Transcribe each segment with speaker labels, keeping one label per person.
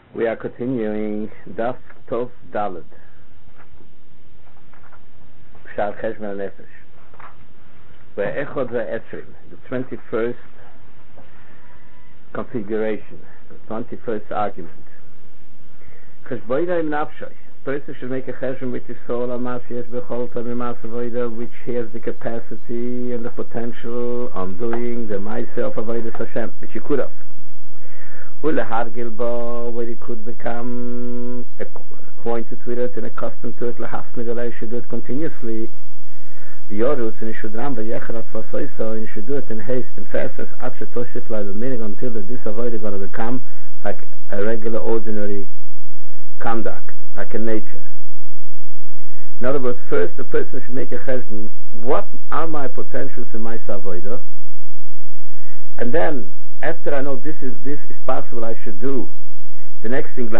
Speaker 1: We are continuing Daf Tov Dalet Pshar Cheshbon Nefesh Ve'echod ve'etrim, the 21st configuration, the 21st argument. Cheshboida im nafshay, a person should make a cheshbon with his soul al mas yesh bechol tov mimas avoda, which has the capacity and the potential on doing the ma'aseh of avodas Hashem, which he could have. Ulehargilba, where he could become acquainted with it and accustomed to it, lehafnigalei, should do it continuously. Yorus, and he should run v'yechrat v'soiso, and he should do it in haste and fastness, at shetoshif la'lemenig, until that this avodah is going to become like a regular, ordinary conduct, like a nature. In other words, first the person should make a cheshbon. What are my potentials in my avodah? And then, after I know this is possible, I should do the next thing,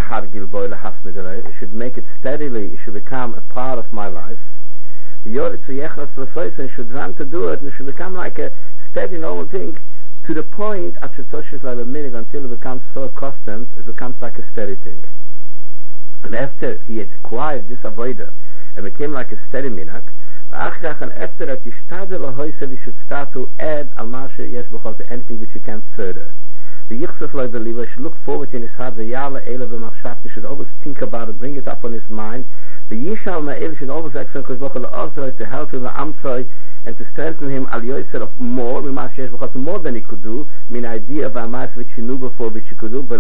Speaker 1: it should make it steadily, it should become a part of my life. It should run to do it, and it should become like a steady, normal thing, to the point until it becomes so accustomed, it becomes like a steady thing. And after he had acquired this avodah, and became like a steady minak, and after that, he should start to add to anything which he can further. The should look forward in his heart. He should always think about it, bring it up on his mind. The Yishal should always ask to help him and to strengthen him more than he could do. Mean idea of Amas which he knew before, which he could do,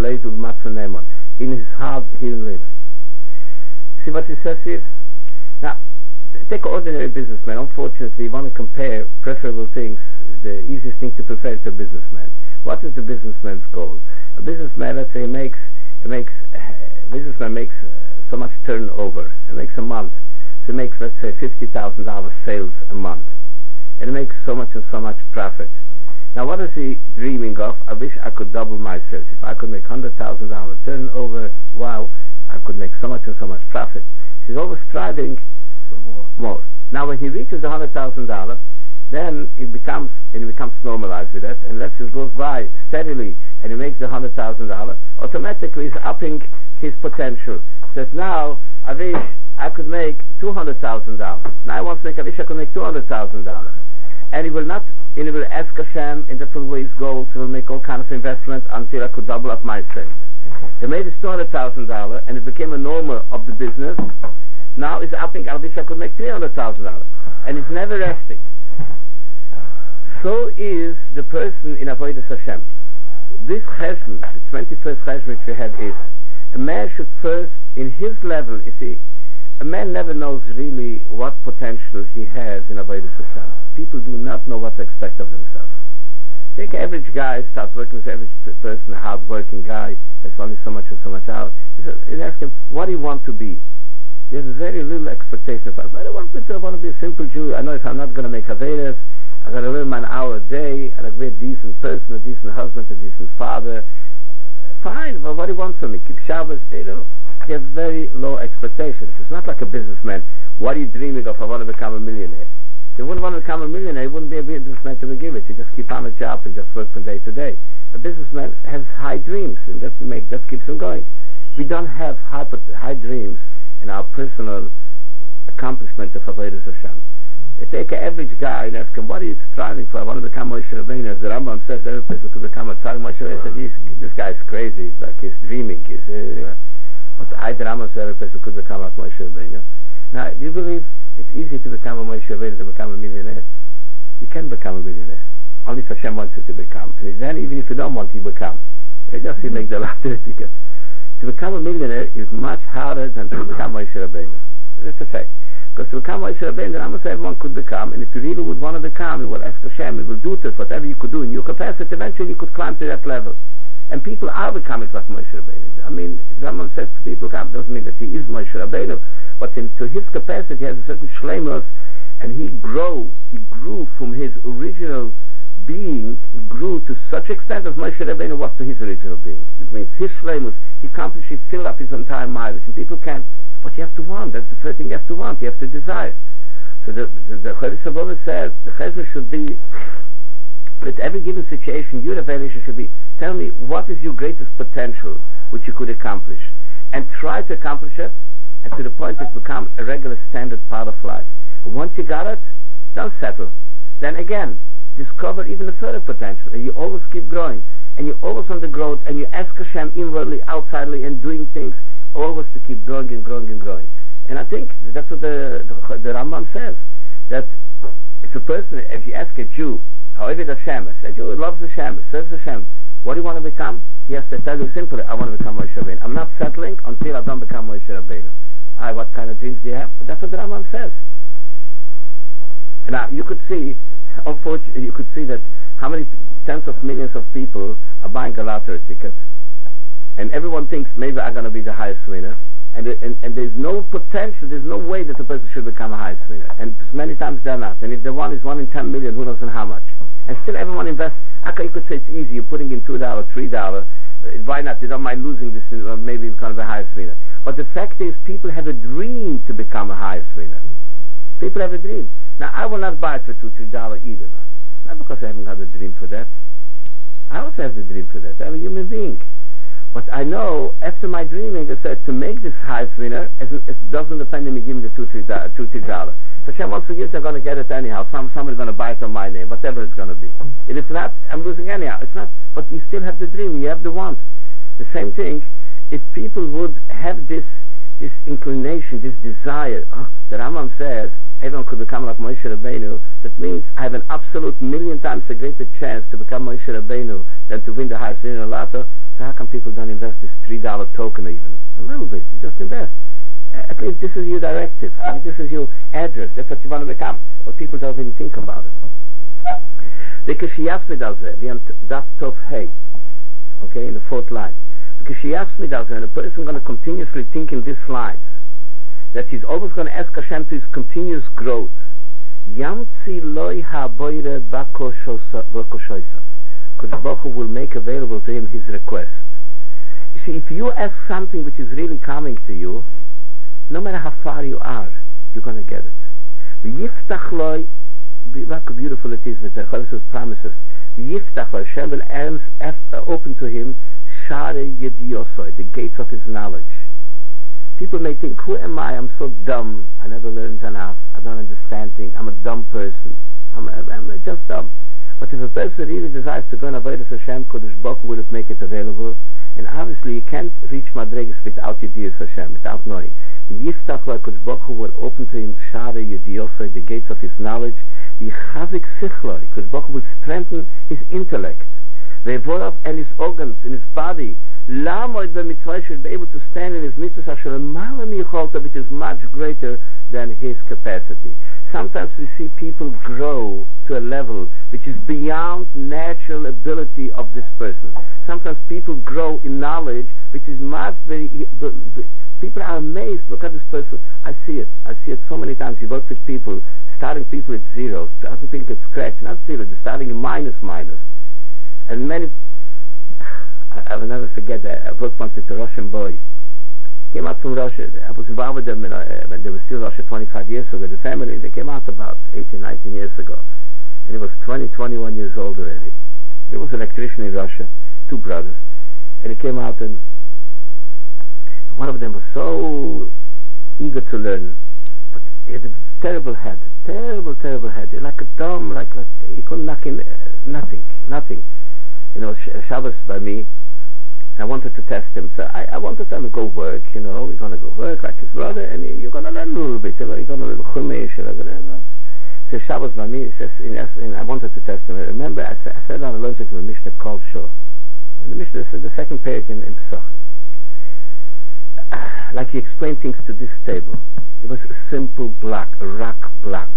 Speaker 1: in his heart, here in Rima. See what he says here? Now, take an ordinary businessman. Unfortunately, you want to compare preferable things. The easiest thing to prefer to a businessman. What is the businessman's goal? A businessman, let's say, businessman makes so much turnover. It makes a month. So it makes, let's say, $50,000 sales a month. And it makes so much and so much profit. Now, what is he dreaming of? I wish I could double my sales. If I could make $100,000 turnover, wow, I could make so much and so much profit. He's always striving more. Now, when he reaches the $100,000, then he becomes normalized with that, and let's just goes by steadily, and he makes the $100,000. Automatically, he's upping his potential. Says, now I wish I could make $200,000. Now I want to make. I wish I could make $200,000. And he will ask Hashem, and that's will his goals. He will make all kinds of investments until I could double up my sales. He made his $200,000, and it became a normal of the business. Now he's upping. I wish I could make $300,000, and he's never resting. So is the person in Avodas Hashem. This cheshbon, the 21st cheshbon which we have, is a man should first, in his level, you see, a man never knows really what potential he has in Avodas Hashem. People do not know what to expect of themselves. Take an average guy, starts working with an average person, a hard-working guy, has only so much and so much out. You ask him, what do you want to be? He has very little expectation. I want to be a simple Jew. I know if I'm not going to make Avedas, I'm going to live an hour a day, and I'll be a decent person, a decent husband, a decent father. Fine, but what do you want from me? Keep Shabbos, they have very low expectations. It's not like a businessman. What are you dreaming of? I want to become a millionaire. If you wouldn't want to become a millionaire, you wouldn't be a businessman to begin with. You just keep on a job and just work from day to day. A businessman has high dreams, and that keeps him going. We don't have high dreams in our personal accomplishment of Avodas Hashem. They take an average guy and ask him, what are you striving for? I want to become Moshe Rabbeinu. As the Rambam says, every person could become a tzaddik Moshe Rabbeinu. This guy is crazy. He's dreaming. The Rambam says every person could become like Moshe Rabbeinu. Now, do you believe it's easy to become a Moshe Rabbeinu to become a millionaire? You can become a millionaire. Only if Hashem wants you to become. And then, even if you don't want to become, you just make the lottery ticket. To become a millionaire is much harder than to become Moshe Rabbeinu. That's a fact. Because to become Moshe Rabbeinu, the Rambam says everyone could become, and if you really would want to become, you will ask Hashem, you will do it, whatever you could do in your capacity, eventually you could climb to that level. And people are becoming like Moshe Rabbeinu. I mean, the Rambam says people come, doesn't mean that he is Moshe Rabbeinu, but to his capacity he has a certain shleimus, and he grew from his original being, he grew to such extent as Moshe Rabbeinu was to his original being. It means his shleimus, he accomplished, he filled up his entire mileage, and people can't. But you have to want. That's the first thing you have to want. You have to desire. So the Chodesh Avodah says the cheshbon should be, with every given situation, your evaluation should be, tell me what is your greatest potential which you could accomplish, and try to accomplish it, and to the point it's become a regular standard part of life. Once you got it, don't settle. Then again, discover even a further potential, and you always keep growing, and you always on the growth, and you ask Hashem inwardly, outwardly, and doing things always to keep growing and growing and growing. And I think that's what the Rambam says, that if a person, if you ask a Jew, however Hashem, a Jew loves Hashem, serves Hashem, what do you want to become? He has to tell you simply, I want to become Moshe Rabbeinu. I'm not settling until I don't become Moshe Rabbeinu. What kind of dreams do you have? That's what the Rambam says. And now you could see, unfortunately, you could see that how many tens of millions of people are buying a lottery ticket, and everyone thinks maybe I'm going to be the highest winner, and there's no potential, there's no way that the person should become a highest winner, and many times they're not. And if the one is 1 in 10 million, who knows how much? And still everyone invests. Okay, you could say it's easy, you're putting in $2, $3. Why not? They don't mind losing this, maybe become the highest winner. But the fact is, people have a dream to become a highest winner. People have a dream. Now, I will not buy it for $2, $3 either. Not because I haven't got a dream for that. I also have the dream for that. I'm a human being. But I know, after my dreaming, I said, to make this highest winner, it doesn't depend on me giving the $2, $3. If Hashem wants to give it, I'm going to get it anyhow. Somebody's going to buy it on my name, whatever it's going to be. And if not, I'm losing anyhow. It's not, but you still have the dream, you have the want. The same thing, if people would have this inclination, this desire, the Rambam says, everyone could become like Moshe Rabbeinu, that means I have an absolute million times a greater chance to become Moshe Rabbeinu than to win the highest winner lotto. So how come people don't invest this $3 token even? A little bit, you just invest. At least this is your directive, this is your address, that's what you want to become. But people don't even think about it. The Kishiyasmi does it, that's Tov Hey, okay, in the 4th line. The Kishiyasmi does it, and a person is going to continuously think in these lines, that he's always going to ask Hashem to his continuous growth. Yamtzi loy ha'boire bako shoisas. Because Baruch Hu will make available to him his request. You see, if you ask something which is really coming to you, no matter how far you are, you're going to get it. Yiftach loy, look how beautiful it is with the Chos's promises. Yiftach loy, Hashem will open to him Share Yediyosoi, the gates of his knowledge. People may think, who am I? I'm so dumb. I never learned enough. I don't understand things. I'm a dumb person. I'm just dumb. But if a person really desires to go and avoid Hashem, Kodesh Baruch Hu will make it available. And obviously you can't reach Madregas without Yediyos Hashem, without knowing. The Yiftach Lo, Kodesh Baruch Hu will open to him Share Yediyosoi, the gates of his knowledge. The Chazik Sichlo, Kodesh Baruch Hu will strengthen his intellect. The Evorov and his organs, in his body. Lamoid b'mitzvah should be able to stand in his mitzvahs asher malam yicholta, which is much greater than his capacity. Sometimes we see people grow to a level which is beyond natural ability of this person. Sometimes people grow in knowledge which is much people are amazed. Look at this person. I see it so many times. You work with people, starting people at zero, starting people at scratch, not zero, they're starting in minus. And many, I will never forget that. I worked once with a Russian boy. Came out from Russia. I was involved with them when they were still Russia 25 years ago. The family, they came out about 18, 19 years ago. And he was 20, 21 years old already. He was an electrician in Russia, 2 brothers. And he came out, and one of them was so eager to learn. But he had a terrible head. Terrible head. Like a dumb, like he couldn't knock in nothing. You know, Shabbos by me, I wanted to test him, so I wanted him to go work, we're going to go work like his brother, and you're going to learn a little bit, you're going to learn Chumash, so Shabbos by me, he says, and I wanted to test him. I remember, I sat down and learned with him a Mishnah called Shor. And the Mishnah said the second page in Pesach. Like he explained things to this table. It was a simple block, a rock block.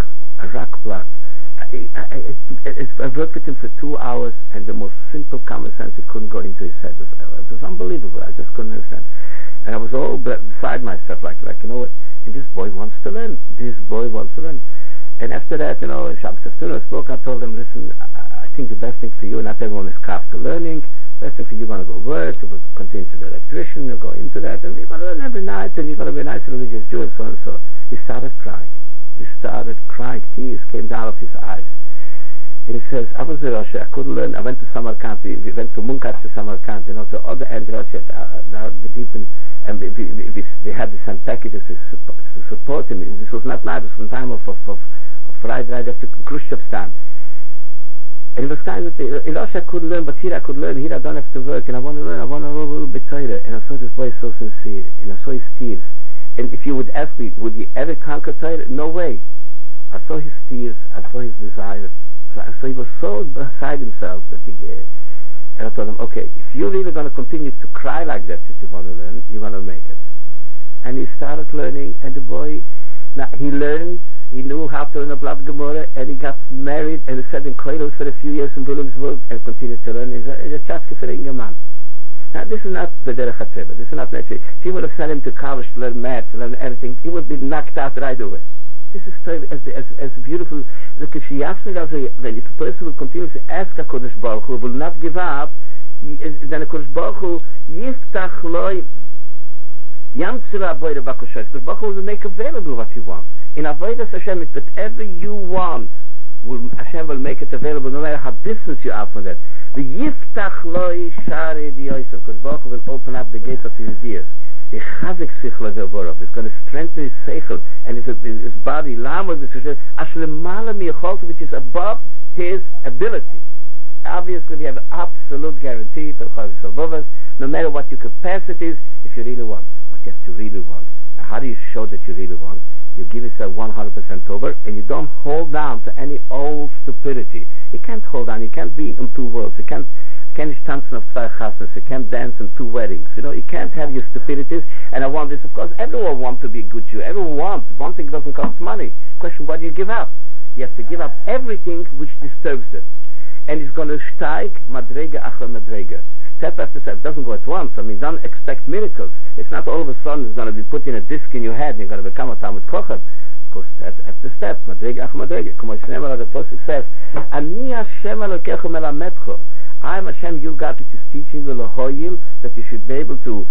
Speaker 1: I worked with him for 2 hours, and the most simple common sense, it couldn't go into his head. It was unbelievable. I just couldn't understand. And I was all beside myself, like you know what? And this boy wants to learn. And after that, Shabbos afternoon I spoke. I told him, listen, I think the best thing for you, not everyone is craft to learning. Best thing for you, you're going to go work, you're going to continue to be an electrician, you'll go into that, and you're going to learn every night, and you're going to be a nice religious Jew, and so on and so. He started crying. Tears came down of his eyes. And he says, I was in Russia, I couldn't learn. I went to Samarkand, we went from Munkach to Samarkand, and also other end Russia, deep in, and we had some packages to support him. This was not nice, it was from time of Friday right after Khrushchev's. And it was kind of, in Russia I couldn't learn, but here I could learn, here I don't have to work, and I want to learn, I want to learn a little bit Torah. And I saw this boy so sincere, and I saw his tears. And if you would ask me, would he ever conquer Torah? No way. I saw his tears, I saw his desire. So he was so beside himself that and I told him, okay, if you're really going to continue to cry like that you want to learn, you're going to make it. And he started learning, and the boy, now he learned, he knew how to learn a Blatt Gemara, and he got married, and he sat in Koilus for a few years in Williamsburg, and continued to learn. He's a Tchachke for a young man. Now, this is not the Derech HaTeva. This is not necessary. If you would have sent him to college to learn math, to learn anything, he would be knocked out right away. This is as beautiful. Because she asked me, when if a person will continuously ask HaKadosh Baruch Hu, will not give up, then HaKadosh Baruch Hu, Yiftach Loi, Yamtzira Aboida Bakoshet. HaKadosh Baruch Hu will make available what he wants. In Avodas Hashem, whatever you want, Hashem will make it available, no matter how distant you are from that. The Yiftach Loi Shari Diyosav, HaKadosh Baruch Hu will open up the gates of his ears. The Chazik Sichla Devorov is going to strengthen his Seichel and his body, which is above his ability. Obviously, we have an absolute guarantee for Chavis, no matter what your capacity is, if you really want, what you have to really want. Now, how do you show that you really want? You give yourself 100% over, and you don't hold on to any old stupidity. You can't hold on. You can't be in two worlds. You can't tanzen auf zwei chasnas. You can't dance in two weddings. You can't have your stupidities. And I want this, of course. Everyone wants to be a good Jew. Everyone wants. One thing doesn't cost money. Question: what do you give up? You have to give up everything which disturbs it. And it's going to steig madrega achar madrega, step after step. It doesn't go at once. I mean, don't expect miracles. It's not all of a sudden it's going to be put in a disc in your head and you're going to become a Talmud Kochab. Of course, that's after step. Madrega achar madrega. Como Shneimar, the Pasuk says, Ani Hashem Elokecha melametcho. I am Hashem, you God, that is teaching the lahoyil, that you should be able to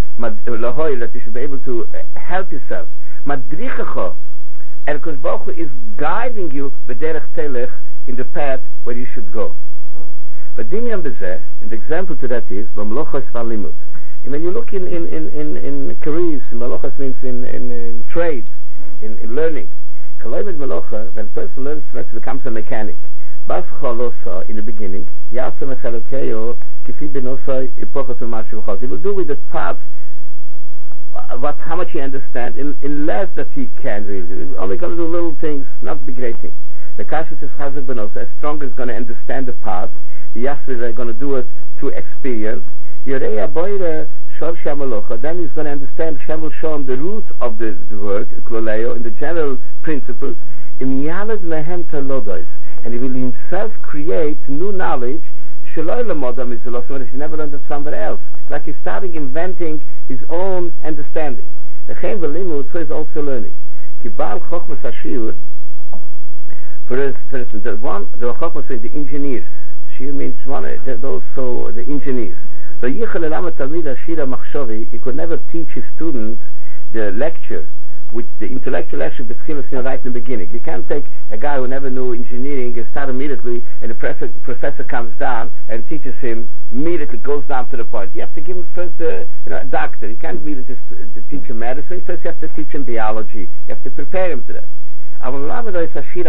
Speaker 1: help yourself. Madrichecho, and Kosh Baruch Hu is guiding you b'derech telech, in the path where you should go. But Dimyan Bezeh, and the example to that is b'mlochos v'alimut. And when you look in careers, malochos means in trades, in learning. Kaloimed malocha, when a person learns to becomes a mechanic. Bas chalosa in the beginning, yasa mechalokeo kifi benosai ipochot u'mashu. He will do with the parts how much he understands in less that he can really. He's only going to do little things, not the great things. The kashrus is chazak benosai, as strong as going to understand the parts. The yasser are going to do it through experience. Yorei aboire shor shamalocha. Then he's going to understand. Hashem will show him the root of the work, kloleo, in the general principles. Im yalad mehem talodos. And he will himself create new knowledge. Shaloi lemodam is the he never learned it somewhere else. Like he's starting inventing his own understanding. The Chen v'limud, so is also learning. Kibal chochmas hashir. For instance, the chochmas is the engineers. Shir means those so the engineers. So yichal elamet talmid hashira machshavi. He could never teach his student the lecture, which the intellectual lecture right in the beginning. You can't take a guy who never knew engineering and start immediately, and the professor comes down and teaches him immediately, goes down to the point. You have to give him first a doctor. You can't immediately teach him medicine. First you have to teach him biology. You have to prepare him to that. So we'll have to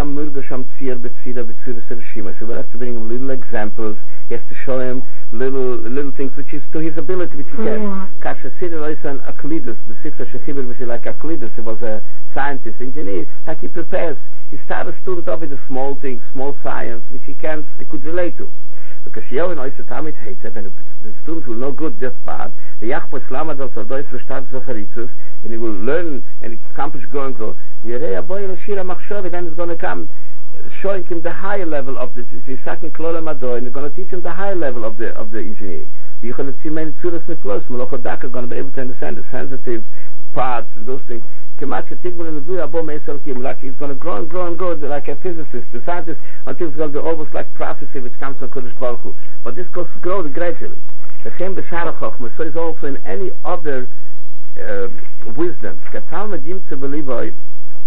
Speaker 1: bring him little examples. He has to show him little things which is to his ability, which he can. Like Aklidus, he was a scientist, engineer, like he prepares. He starts a student off with the small things, small science, which he could relate to. Because and the student will know good, just bad. And he will learn and accomplish growing. Then he's going to come showing him the higher level of this. And they're going to teach him the higher level of the engineering. You're going to see many students in close. Malachot are going to be able to understand the sensitive parts and those things. Like he's going to grow and grow and grow like a physicist, a scientist, until it's going to be almost like prophecy which comes from Kodesh Baruch Hu. But this goes grow gradually. The Chem B'Shara Chochma, so is also in any other wisdom.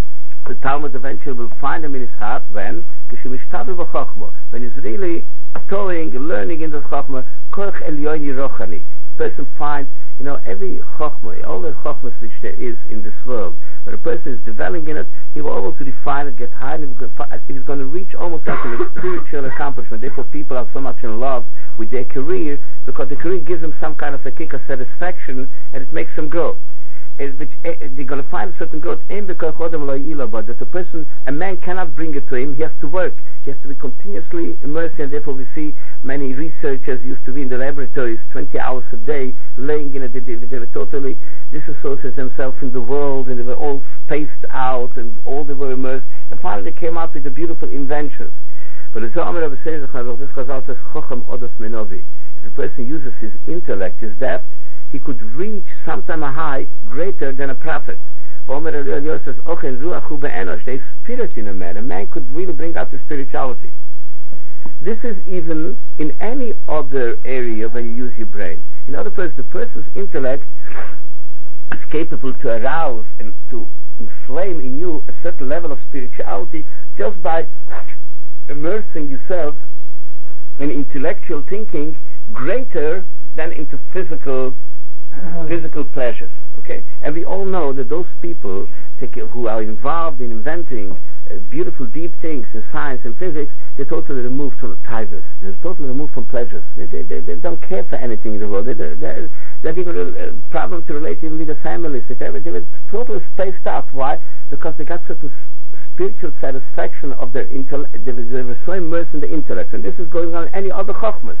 Speaker 1: the Talmud eventually will find him in his heart when he's really towing, learning in the Chokhmah, Korch Elyoni Rochani. Person finds, every Chokhmah, all the Chokhmahs which there is in this world, when a person is developing in it, he will almost refine it, get high, and he's going to reach almost like a spiritual accomplishment. Therefore, people are so much in love with their career, because the career gives them some kind of a kick of satisfaction, and it makes them grow. They're going to find a certain growth that a man cannot bring it to him. He has to work. He has to be continuously immersed, and therefore we see many researchers used to be in the laboratories 20 hours a day, laying in it. They were totally disassociated themselves from the world, and they were all spaced out, and all they were immersed, and finally they came out with the beautiful inventions. But the Zohar Rebbe says, this Chazal says, Chochem Odos Menovi. If a person uses his intellect, his depth, he could reach sometime a high greater than a prophet. Omer says, there's spirit in a man. A man could really bring out the spirituality. This is even in any other area when you use your brain. In other words, the person's intellect is capable to arouse and to inflame in you a certain level of spirituality just by immersing yourself in intellectual thinking greater than into physical pleasures. Okay, and we all know that those people who are involved in inventing beautiful, deep things in science and physics, they're totally removed from the tigers. They're totally removed from pleasures. They don't care for anything in the world. They're even a problem to relate even with the families. They were totally spaced out. Why? Because they got certain spiritual satisfaction of their intellect. They were so immersed in the intellect, and this is going on in any other chokhmas.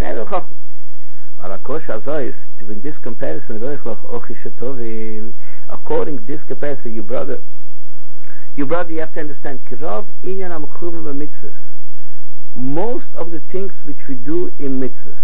Speaker 1: In this comparison, according to this comparison, you brother, you have to understand, most of the things which we do in mitzvahs,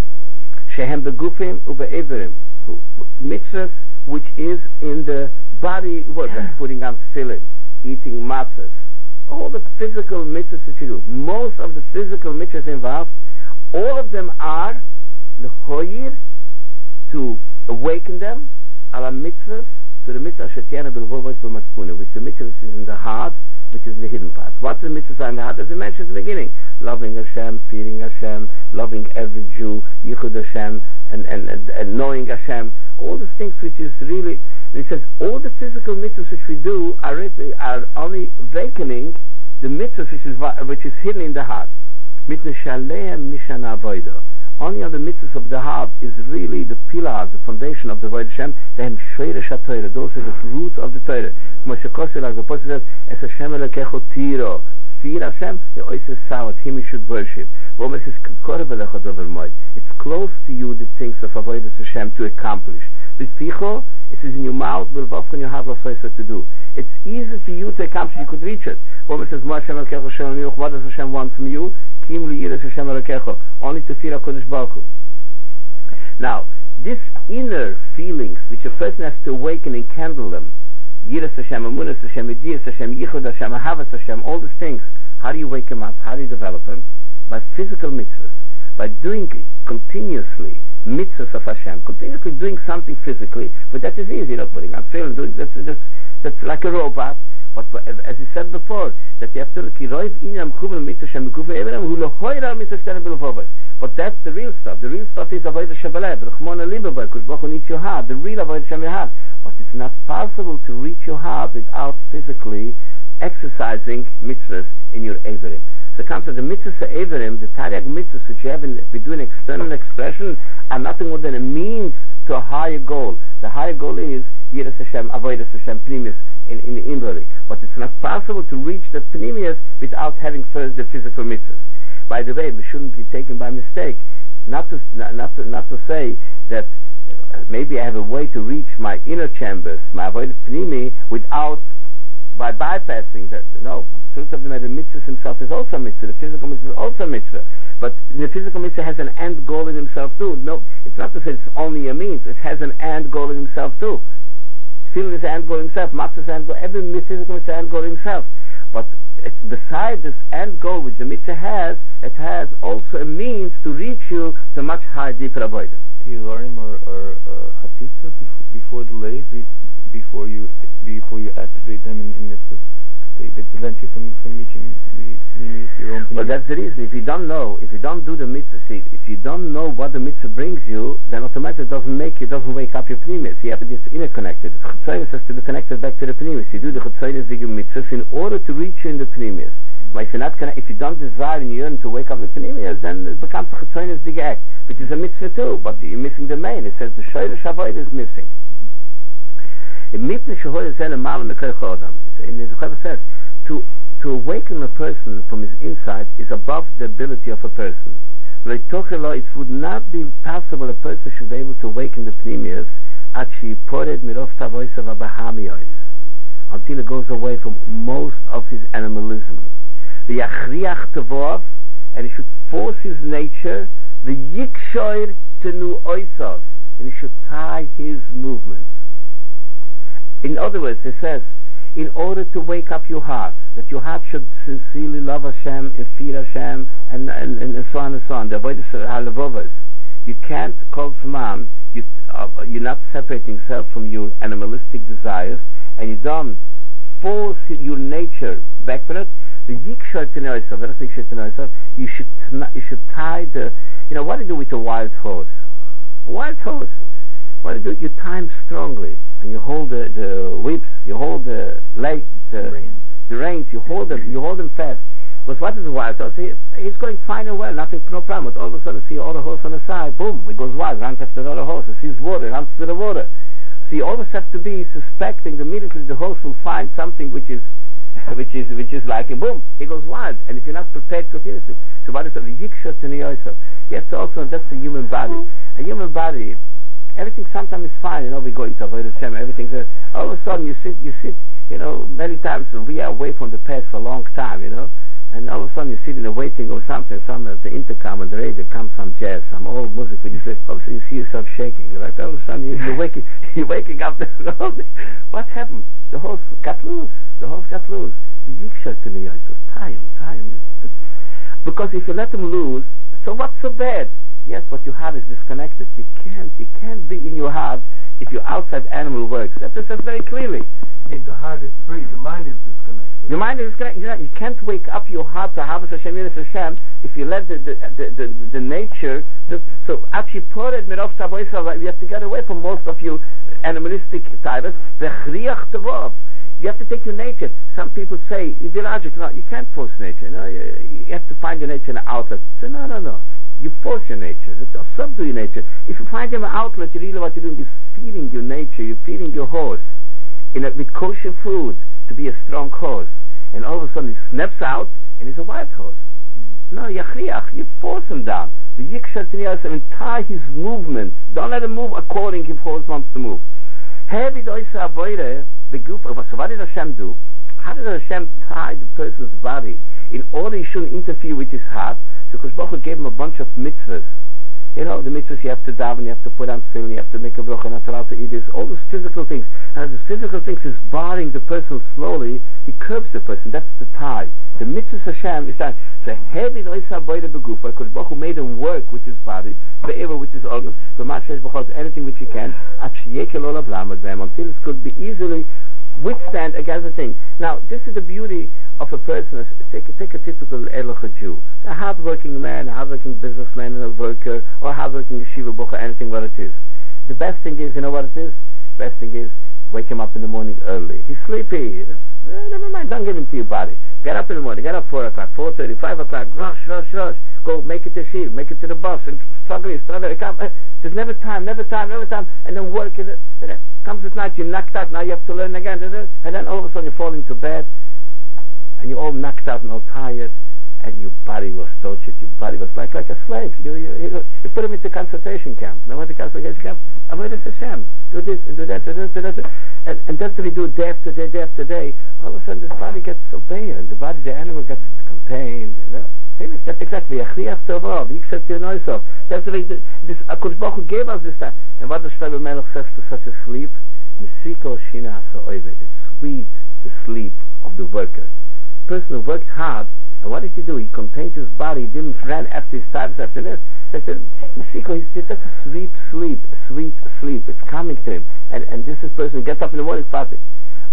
Speaker 1: mitzvahs which is in the body, putting on tefillin, eating matzahs, all the physical mitzvahs that you do, most of the physical mitzvahs involved, all of them are lehoyir, to awaken them, ala mitzvahs, to the mitzvah shetiana bilvovos b'matzpuna, which the mitzvah is in the heart, which is the hidden part. What the mitzvahs are in the heart, as I mentioned at the beginning, loving Hashem, fearing Hashem, loving every Jew, yichud Hashem, and knowing Hashem, all these things which is really, and it says, all the physical mitzvahs which we do are only awakening the mitzvahs which is hidden in the heart. Mitne shaleim mishana avodah. Only on the mitzvahs of the heart is really the pillar, the foundation of the Avodah Hashem. Them shreiresh haTorah. Those are the roots of the Torah. Moshe like the Apostle says, "Es Hashem Elokecho tiro." Fear Hashem, the oises sawat. Him you should worship. It's close to you the things of Avodah Hashem to accomplish. B'ficho, it is in your mouth. B'lvavcha, you have to do. It's easy for you to accomplish. You could reach it. What does Hashem want from you? Only to fear HaKadosh Baruch Hu. Now, these inner feelings which a person has to awaken and kindle them, Yiras Hashem, Amunas Hashem, Yedias Hashem, Yichud Hashem, Ahavas Hashem, all these things, how do you wake them up? How do you develop them? By physical mitzvahs, by doing continuously mitzvahs of Hashem, continuously doing something physically, but that is easy, putting on film, that's like a robot. But as he said before, that you have to look, but that's the real stuff. The real stuff is Avodah Shabbalah, Rachmana Libabai, Kush Baruch Hu needs your heart, the real Avodah Shem your heart. But it's not possible to reach your heart without physically exercising mitzvahs in your Averim. So it comes to the mitzvahs of Averim, the Tariag mitzvahs which you have we do an external expression, are nothing more than a means to a higher goal. The higher goal is Yiras Hashem, Avodas Hashem, Primis, in inwardly. But it's not possible to reach the Pnimius without having first the physical mitzvahs. By the way, we shouldn't be taken by mistake. Not to say that maybe I have a way to reach my inner chambers, my avodah pnimi, by bypassing that. No, the truth of the matter, the mitzvah himself is also a mitzvah. The physical mitzvah is also a mitzvah. But the physical mitzvah has an end goal in himself too. No, it's not to say it's only a means. It has an end goal in himself too. Feeling is an end goal in himself. Matzah is an end goal. Every physical mitzvah is an end goal in himself. But beside this end goal which the mitzvah has, it has also a means to reach you to much higher, deeper avodah.
Speaker 2: Do you learn or hatitza before the lays, before you activate them in mitzvahs? they prevent you from reaching the pneumius, your own pneumius.
Speaker 1: Well, that's the reason. If you don't know, if you don't do the mitzvah, see, if you don't know what the mitzvah brings you, then automatically it doesn't wake up your pneumius. You have to be interconnected. The Chetzonis has to be connected back to the pneumius. You do the Chetzonis dig mitzvahs in order to reach you in the pneumius. But if you don't desire and yearn to wake up the pneumius, then it becomes a Chetzonis dig act, which is a mitzvah too, but you're missing the main. It says the Shoyre Shavoid is missing. In the Chaver says, to awaken a person from his inside is above the ability of a person. It would not be possible a person should be able to awaken the pneumius until it goes away from most of his animalism. And he should force his nature, the yikshoir to nu oisov, and he should tie his movements. In other words, it says, in order to wake up your heart, that your heart should sincerely love Hashem and fear Hashem and so on and so on. The avodas halavovos. You can't call Zman. You're not separating yourself from your animalistic desires, and you don't force your nature back for it. The yikshar tenoisav. You should tie the. You know what do you do with a wild horse? A wild horse. What do you do? You tie him strongly, and you hold the whips, you hold the legs, the reins, you hold them fast. Because what is a wild horse? He's going fine and well, no problem. But all of a sudden, see other horse on the side, boom, he goes wild, runs after the other horse, he sees water, runs to the water. So you always have to be suspecting that immediately the horse will find something which is like a boom, he goes wild. And if you're not prepared continuously, so what is a yiksha to niyosav? You have to also, that's the human body. A human body, everything sometimes is fine, we go into Avodah Hashem, everything's all of a sudden you sit, many times we are away from the past for a long time, and all of a sudden you sit in a waiting or something, some at the intercom and the radio comes some jazz, some old music, when you say, all of a sudden you see yourself shaking, right? All of a sudden you're waking up, what happened? The horse got loose. Tie him. Because if you let him loose, so what's so bad? Yes, but your heart is disconnected. You can't be in your heart if your outside animal works. That says very clearly.
Speaker 3: If the heart is free, the mind is disconnected.
Speaker 1: The mind is disconnected. You can't wake up your heart to Havas Hashem Yiras Hashem if you let the nature. So actually, you have to get away from most of your animalistic types. You have to take your nature. Some people say ideological. No, you can't force nature. You have to find your nature in an outlet. So no. You force your nature, subdue your nature. If you find an outlet, really what you're doing is feeding your nature, you're feeding your horse with kosher food to be a strong horse. And all of a sudden he snaps out and he's a wild horse. No, yachriach, you force him down. The yikshat and tie his movements. Don't let him move according if horse wants to move. So what did Hashem do? How did Hashem tie the person's body in order he shouldn't interfere with his heart? Because Baruch gave him a bunch of mitzvahs. The mitzvahs you have to daven, you have to put on tefillin, you have to make a bracha, not allowed to eat this, all those physical things. And as the physical things is barring the person slowly, he curbs the person. That's the tie. The mitzvahs Hashem is that. So heavy loisa boida begufa, because Baruch made him work with his body, forever with his organs, anything which he can, until it could be easily withstand against the thing. Now, this is the beauty of a person. Take a typical Elocha Jew, a hard-working man, a hard-working businessman, a worker, or a hard-working yeshiva book, or anything what it is. The best thing is, you know what it is? The best thing is, wake him up in the morning early. He's sleepy. Never mind, don't give him to your body. Get up in the morning, get up 4 o'clock, 4:30, 5 o'clock, rush. Go make it to Shiv, make it to the bus, and struggle. There's never time, and then work in it. And then comes at night, you're knocked out, now you have to learn again, and then all of a sudden you fall into bed, and you're all knocked out and all tired, and your body was tortured, your body was like a slave. You put him into concentration camp. Now what the concentration camp? Avodah Hashem. Do this and do that, and that's what we do day after day. All of a sudden this body gets obeyed, the animal gets contained. That's exactly that's the way this HaKadosh Baruch Hu gave us this time. And what the Shlomo Melech says to such a sleep? Mesiko shina ha'oived. It's sweet, the sleep of the worker. The person who worked hard, and what did he do? He contained his body, he didn't run after his times after this. That's a sweet sleep. It's coming to him. And this is person who gets up in the morning, party.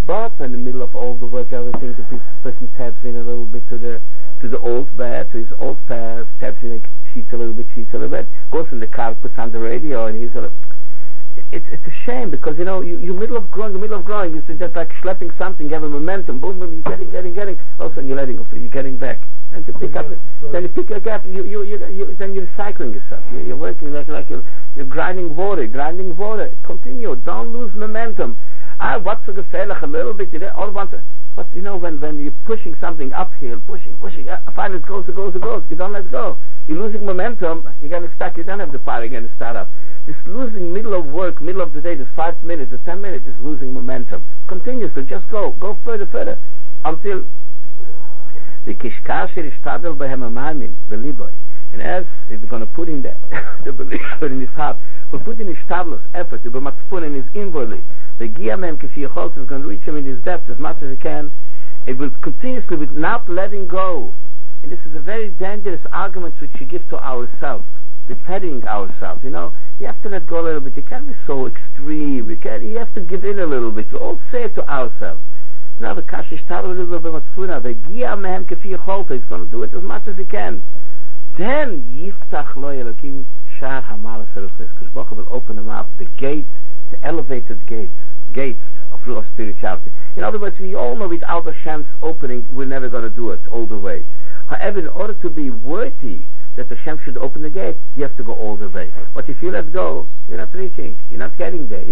Speaker 1: But in the middle of all the work, everything, the person taps in a little bit to the old bed, to his old past, taps in, cheats a little bit, goes in the car, puts on the radio, and he's it's a shame, because you're middle of growing, it's just like schlepping something, you have a momentum, boom, boom, you're getting, all of a sudden you're letting go, you're getting back. And to pick up, then you pick a gap, then you're recycling yourself. You're working like you're grinding water. Continue, don't lose momentum. What's so gefährlich, a little bit, all want to, but when you're pushing something uphill, pushing, finally it goes, you don't let go. You're losing momentum, you're getting stuck, you don't have the power again to start up. This losing middle of work, middle of the day, this 5 minutes or 10 minutes is losing momentum. Continuously, just go further, until the kishkasher ishtadel behem amamin, beliboy. And as if we're going to put in the believer in his heart, we'll put in his tablos, effort, to be matzpun in his inwardly, the giyamem kifiyachot is going to reach him in his depth as much as he can. It will continuously, with not letting go. And this is a very dangerous argument which you give to ourselves, depending ourselves. You have to let go a little bit. You can't be so extreme. You have to give in a little bit. We all say it to ourselves. Now the kash ishtar a little bit matzpuna. The giya mehem kefi yecholta. He's going to do it as much as he can. Then yiftach lo Elokim shar hamalas eruchis. Because Baruch will open them up. The gate, the elevated gates of real spirituality. In other words, we all know without Hashem's opening, we're never going to do it all the way. However, in order to be worthy that Hashem should open the gate, you have to go all the way. But if you let go, you're not reaching. You're not getting there.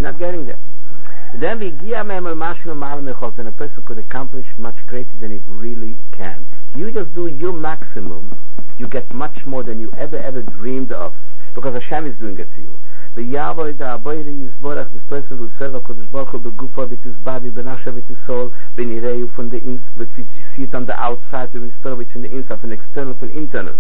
Speaker 1: Then then a person could accomplish much greater than he really can. You just do your maximum, you get much more than you ever dreamed of, because Hashem is doing it for you. The Yahweh, the Aboyri, Yisborach, this person who serves HaKadosh Baruch Hu, Begufa, with his body, Benasha, with his soul, Benireu, from the inside, which you see it on the outside, with his which in the inside, from external, from internal.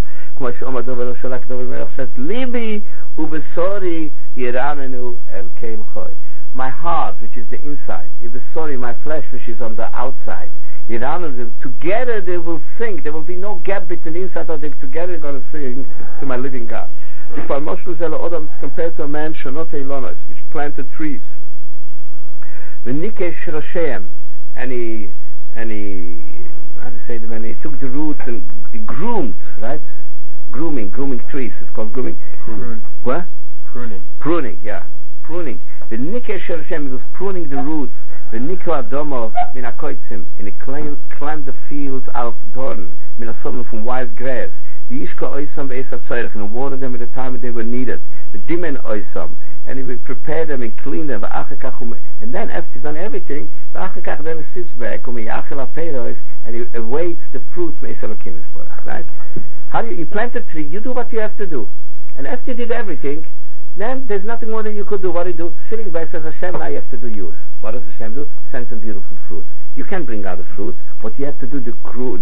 Speaker 1: Says, Libi, Ubesori, Yiranenu, El Keil Choy. My heart, which is the inside, Ubesori, my flesh, which is on the outside. Yiranenu, together they will sing. There will be no gap between the inside and together they're going to sing to my living God. If Moshe Zela Odom is compared to a man Shonot Eilonos, which planted trees, the Nikesh Roshem, and he how do you say them? And he took the roots and he groomed, right? Grooming trees. It's called grooming. What? Pruning, yeah. Pruning. The Nikesh Roshem, he was pruning the roots. The Nikko Adomo Minakoitzim, and he climbed the fields out of thorn, Minasodom from wild grass. The Yishka Oisam Be'esat Tzorech, and watered them at the time when they were needed. The Dimen Oisam, and he would prepare them and clean them. And then after he's done everything, then he sits back, and he awaits the fruits. Right? How do you plant a tree? You do what you have to do, and after you did everything, then there's nothing more than you could do. What do you do? Sitting back says Hashem, now you have to do yours. What does Hashem do? Send some beautiful fruits. You can bring out the fruits, but you have to do the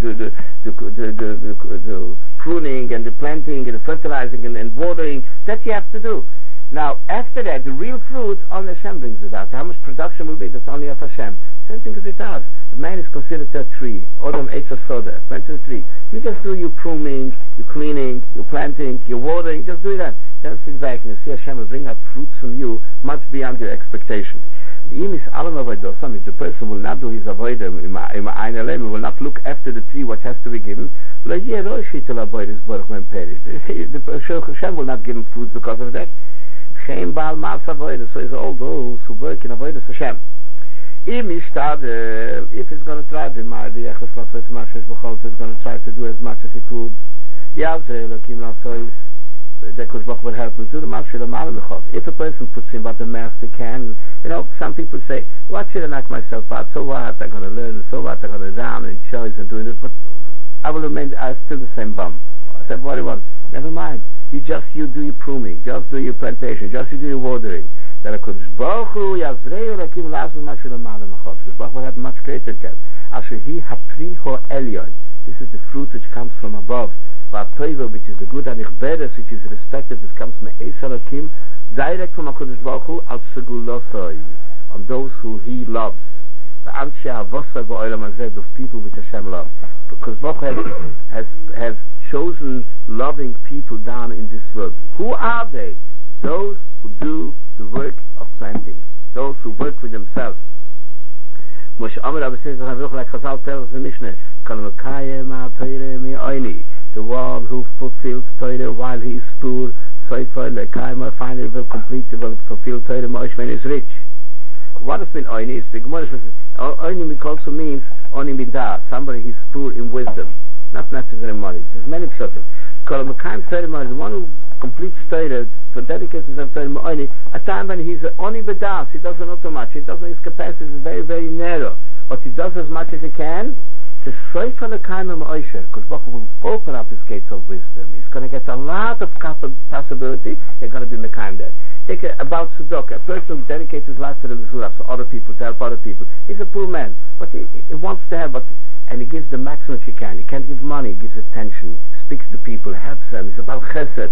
Speaker 1: pruning and the planting and the fertilizing and watering. That you have to do. Now, after that, the real fruits, only Hashem brings it out. How much production will be? That's only of Hashem. Same thing as it does. A man is considered a tree. Odom Eitz Soda. Plant a tree. You just do your pruning, your cleaning, your planting, your watering. Just do that. Then sit back and you see Hashem will bring out fruits from you much beyond your expectation. If the person will not do his avodah, he will not look after the tree what has to be given, the Hashem will not give him fruits because of that. So is all those who work in avodah Hashem. If he's going to try, he's going to try to do as much as he could. That could will help him to the if a person puts in what the master can, some people say, what should I knock myself out? So what? I'm going to learn, so what? I'm going to down and choice and doing this, but I will remain, I'm still the same bum. I said, what do you want? Never mind. You do your pruning, just do your plantation, just you do your watering. That I could Baruch Hu Yazrei Elokim Lasu Mashul Ma'alim Achot. Because Baruch Hu had much greater than Asher Hi Hapri Ho Elyon. This is the fruit which comes from above. Va'atoiva, which is the good, and Ichberes, which is respected, which comes from Eis Elokim, direct from HaKadosh Baruch Hu al Segulosoi, on those who He loves. The Anshe Avosa V'Olam Hazeh, those people which Hashem loves. Because Baruch Hu has chosen loving people down in this world. Who are they? Those who do the work of planting, those who work with themselves. Moshe Amar Rabbi says, like Chazal tells the Mishnah, the one who fulfills Torah while he is poor, finally will complete, will fulfill Torah when he is rich. What does mean Oini? The Gemara says, Oini also means Oni Midah, somebody who is poor in wisdom, not necessarily money. There's many pshatim. The one who completes Torah, for dedicates himself to Oini, a time when he's Oni Bedas, he doesn't know too much, his capacity is very, very narrow, but he does as much as he can. The Soifa Lekaimim Oisher, because Baruch will open up his gates of wisdom. He's going to get a lot of possibility. They're going to be Mekaim there. Take about Tzedakah, a person who dedicates his life to the Zurah, so other people, to help other people. He's a poor man, but he wants to help, and he gives the maximum he can. He can't give money, he gives attention, he speaks to people, helps them. He's about Chesed.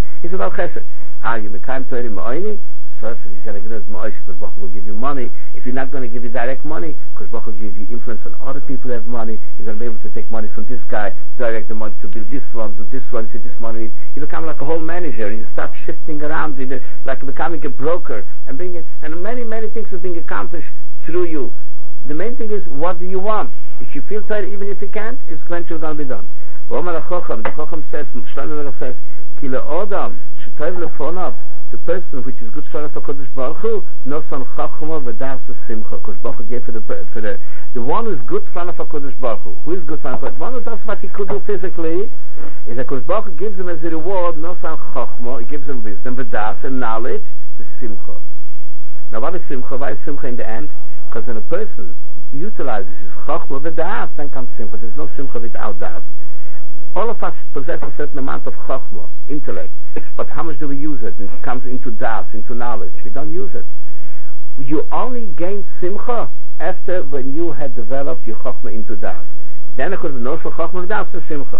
Speaker 1: Are you Mekaim Torah Ma'oini? First, he's going to give it Ma'osh, because Baruch will give you money. If you're not going to give you direct money, because Baruch will give you influence on other people who have money, you're going to be able to take money from this guy, direct the money to build this one, do this one, see this money. You become like a whole manager, and you start shifting around, like becoming a broker, and many, many things are being accomplished through you. The main thing is, what do you want? If you feel tired, even if you can't, it's eventually going to be done. The Chacham says, Shlomo Melech says, Kila Odam, Shetoiv Lefonav, the person which is good for Kodesh Baruch Hu, Nosan Chachma V'das Simcha. Kodesh Baruch Hu gave for the one who is good for Kodesh Baruch Hu. Who is good for Kodesh? One who does what he could do physically, is that Kodesh Baruch Hu gives him as a reward Nosan Chachma. He gives him wisdom, V'das, and knowledge, the Simcha. Now, what is Simcha? Why is Simcha in the end? Because when a person utilizes his Chachma V'das, then comes Simcha. There's no Simcha without Das. All of us possess a certain amount of Chachma, intellect, but how much do we use it? It comes into Das, into knowledge. We don't use it. You only gain Simcha after when you had developed your Chachma into Das. Then I could have no Chachma Das and Simcha.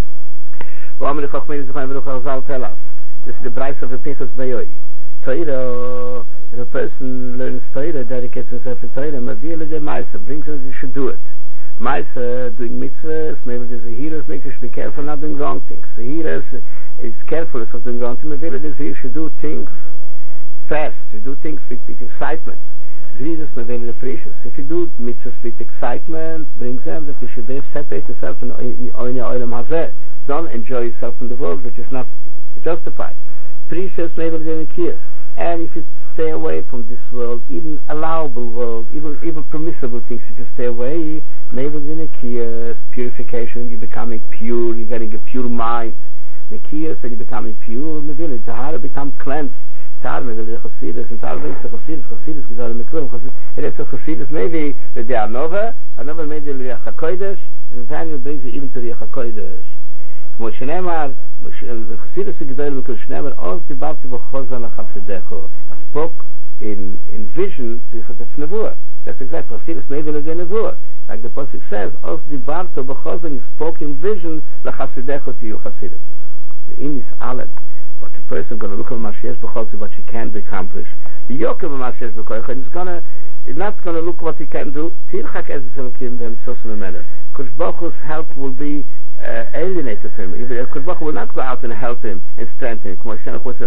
Speaker 1: Tell us. This is the price of the Pinchas Bayoi. Torah, if a person learns Torah, dedicates himself to Torah, brings him, you should do it. Doing mitzvahs, maybe there's a heroes, makes you should be careful not doing wrong things. The heroes is careful of doing wrong things. Maybe you should do things fast, you do things with excitement. Jesus, maybe the precious. If you do mitzvahs with excitement, brings them that you should separate yourself in Olam Hazeh. Don't enjoy yourself in the world, which is not justified. Precious, maybe the Nikiyah. And if you stay away from this world, even allowable world, even permissible things, if you stay away, maybe the Nikiyah, purification, you're becoming pure, you're getting a pure mind. Nikiyah, and you're becoming pure, maybe the Tahara become cleansed. Tahara, maybe the Chassidus, and Tahara, maybe the Chassidus, it is a Chassidus, maybe the Anova, maybe the Riach HaKodesh, and Daniel brings you even to the Riach HaKodesh. Moshe Neymar, the Chassidus Gedolim Mekul Shneimar, Oz Dibarti B'Chozan L'Chasidecho. I spoke in vision to the Nevuah. That's exactly Chassidus maybe the Nevuah. Like the Pasuk says, Oz Dibarti B'Chozan, you spoke in vision L'Chasidecho to you Chassidus. The Im is Aleph. But the person going to look at Mashiach B'Chozan, what she can accomplish. The Yokem Mashiach B'Chozan is not going to look what he can do. Tirchak Ezesel Kindem Sosim Emeler. Kodesh Baruch Hu's help will be alienated from him. Kodesh Baruch Hu will not go out and help him and strengthen him. Kodesh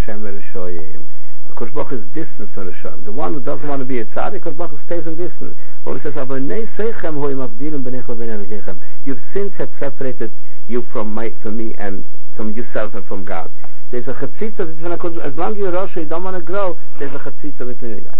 Speaker 1: Baruch Hu is distant from Hashem. The one who doesn't want to be a tzaddik, Kodesh Baruch Hu stays in distance. But he says, your sins have separated you from me and from yourself and from God. There's a chatzitza between as long as you're Rosh, you don't want to grow, there's a chatzitza between you.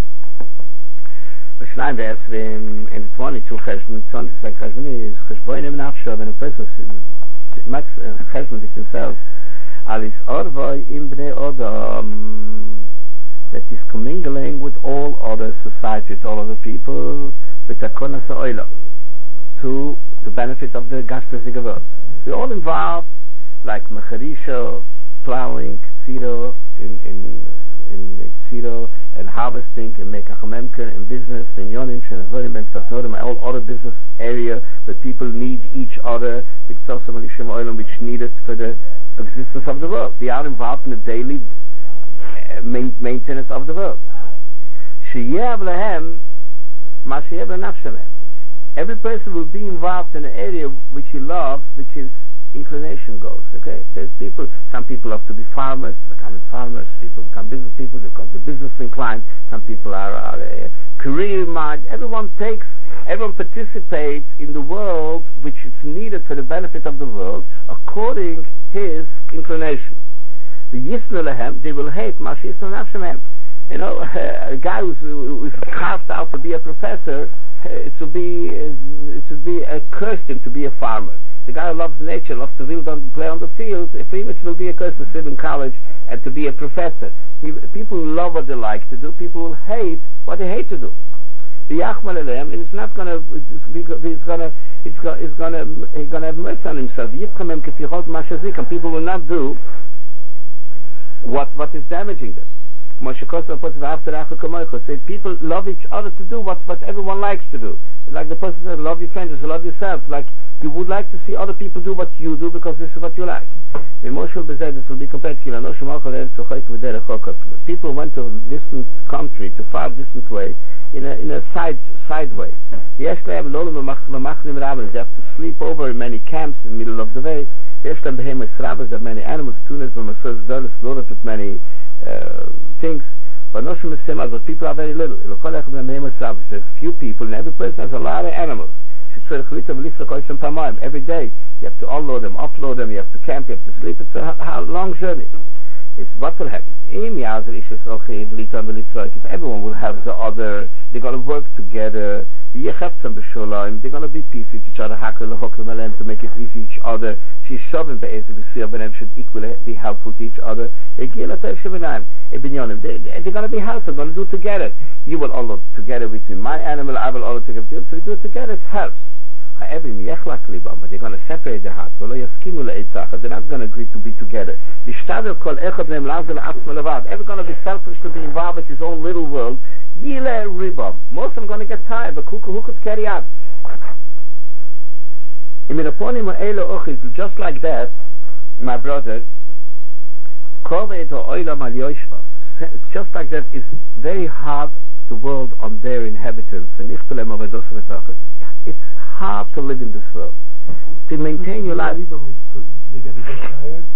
Speaker 1: And it's 22 cheshbon, 26 cheshbon is cheshbonim nafsho, when a person makes cheshbon with himself, alis orvoi im bnei odom, that is commingling with all other society, with all other people, with akonas ha'olam, to the benefit of the gastronomic world. We're all involved, like mecharisho, plowing, tziro, in tziro, and harvesting, and make achomemker, and business, and yonim, and all other business area where people need each other, which need it for the existence of the world. We are involved in the daily maintenance of the world. Every person will be involved in an area which he loves, which his inclination goes. Okay, there's people. Some people love to be farmers, become farmers. People become business people, they become business inclined. Some people are career minded. Everyone takes Everyone participates in the world which is needed for the benefit of the world according his inclination. The Yisnu Lehem, they will hate Mashi Yisnu Nafshem. You know, a guy who's cast out to be a professor, it would be a curse him to be a farmer. The guy who loves nature, loves to play on the field, for him it will be a curse to sit in college and to be a professor. People love what they like to do. People will hate what they hate to do. The Yachmal Alem, and it's not going to. He's going to have mercy on himself. And people will not do what is damaging them. Said people love each other to do what everyone likes to do. Like the person said, love your friends as you love yourself. Like you would like to see other people do what you do because this is what you like. In Moshul Bezed, this will be compared to people went to a distant country, to far distant way, in a side way. They have to sleep over in many camps in the middle of the way. There are many animals, tunas, loaded with many things. But people are very little. There's few people, and every person has a lot of animals. Every day you have to unload them, upload them, you have to camp, you have to sleep. It's a long journey. It's what will happen. If everyone will have the other, they're going to work together. They're going to be peace with each other, to make it easy each other. They should equally be helpful to each other. They're going to be helpful, going to do together. You will unload together with me my animal, I will unload together with you. So we do it together, it helps. They're going to separate the hearts. They're not going to agree to be together. Everyone's going to be selfish to be involved with his own little world. Most of them are going to get tired, but who could carry on? Just like that, my brother, it's just like that, it's very hard, the world on their inhabitants. It's hard to live in this world. To maintain your life.
Speaker 3: They're going to get tired?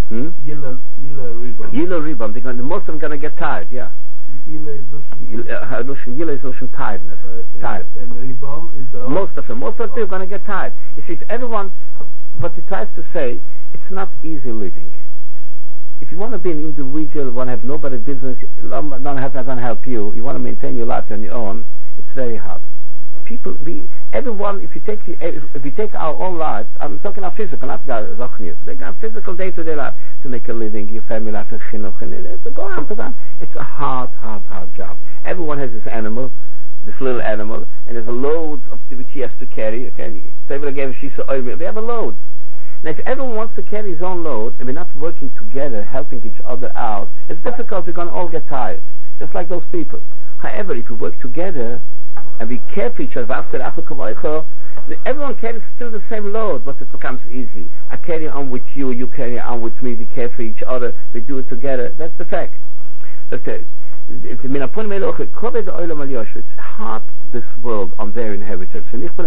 Speaker 1: Yila Ribam. Most of them are going to get tired, yeah.
Speaker 3: Yila is
Speaker 1: Lushon tiredness. Tired.
Speaker 3: And Ribam is the...
Speaker 1: Most of them are going to get tired. You see, if everyone, what he tries to say, it's not easy living. If you want to be an individual, you want to have nobody business, none have that help you, you want to maintain your life on your own, it's very hard. Everyone, if you take our own lives, I'm talking about physical, not Zochnius. They got physical day-to-day life to make a living, your family life, and to go on to that. It's a hard job. Everyone has this animal, this little animal, and there's a loads of which he has to carry. Okay, we have a load. Now, if everyone wants to carry his own load, and we're not working together, helping each other out, it's difficult. We're going to all get tired, just like those people. However, if we work together and we care for each other, everyone carries still the same load, but it becomes easy. I carry on with you, you carry on with me, we care for each other, we do it together. That's the fact. It's hard, this world, on their inheritance.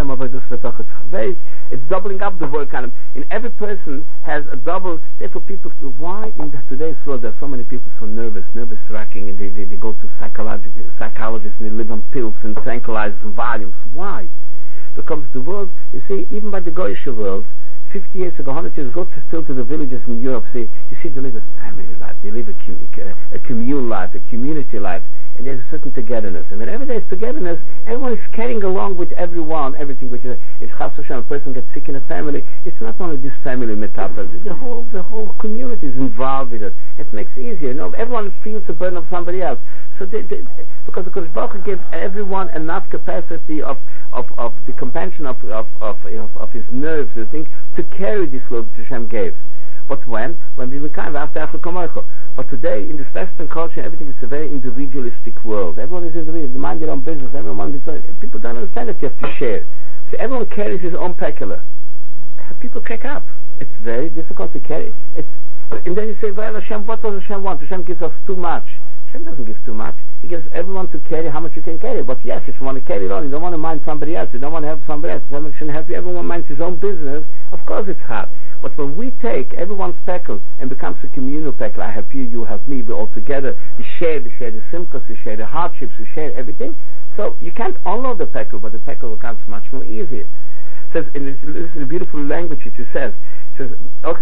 Speaker 1: It's doubling up the work on them. And every person has a double. Therefore, people, why in today's world there are so many people so nervous wracking, and they go to psychologists and they live on pills and tranquilizers and volumes. Why? Because the world, you see, even by the Goyish world, 50 years ago, 100 years ago, still to the villages in Europe, you see they live a family life, they live a communal life, a community life, and there's a certain togetherness. And whenever there's togetherness, everyone is carrying along with everyone, everything which is, if Chas Hashem, a person gets sick in a family, it's not only this family metapher, the whole community is involved with it. It makes it easier, everyone feels the burden of somebody else. So because the Kodesh Baruch Hu gives everyone enough capacity of the compassion of his nerves, I think, to carry this load that Hashem gave. But when we become after Achel. But today, in this Western culture, everything is a very individualistic world. Everyone is individual, they mind their own business. People don't understand that you have to share. So everyone carries his own peculiar. People crack up. It's very difficult to carry. And then you say, well, Hashem, what does Hashem want? Hashem gives us too much. Hashem doesn't give too much. He gives everyone to carry how much you can carry. But yes, if you want to carry it on, you don't want to mind somebody else, you don't want to help somebody else, somebody shouldn't help you, everyone minds his own business, of course it's hard. But when we take everyone's peckle and becomes a communal peckle, I help you, you help me, we're all together, we share the simchas, we share the hardships, we share everything, So you can't unload the pekel, but the pekel becomes much more easier. It says, and this is a beautiful language it says, the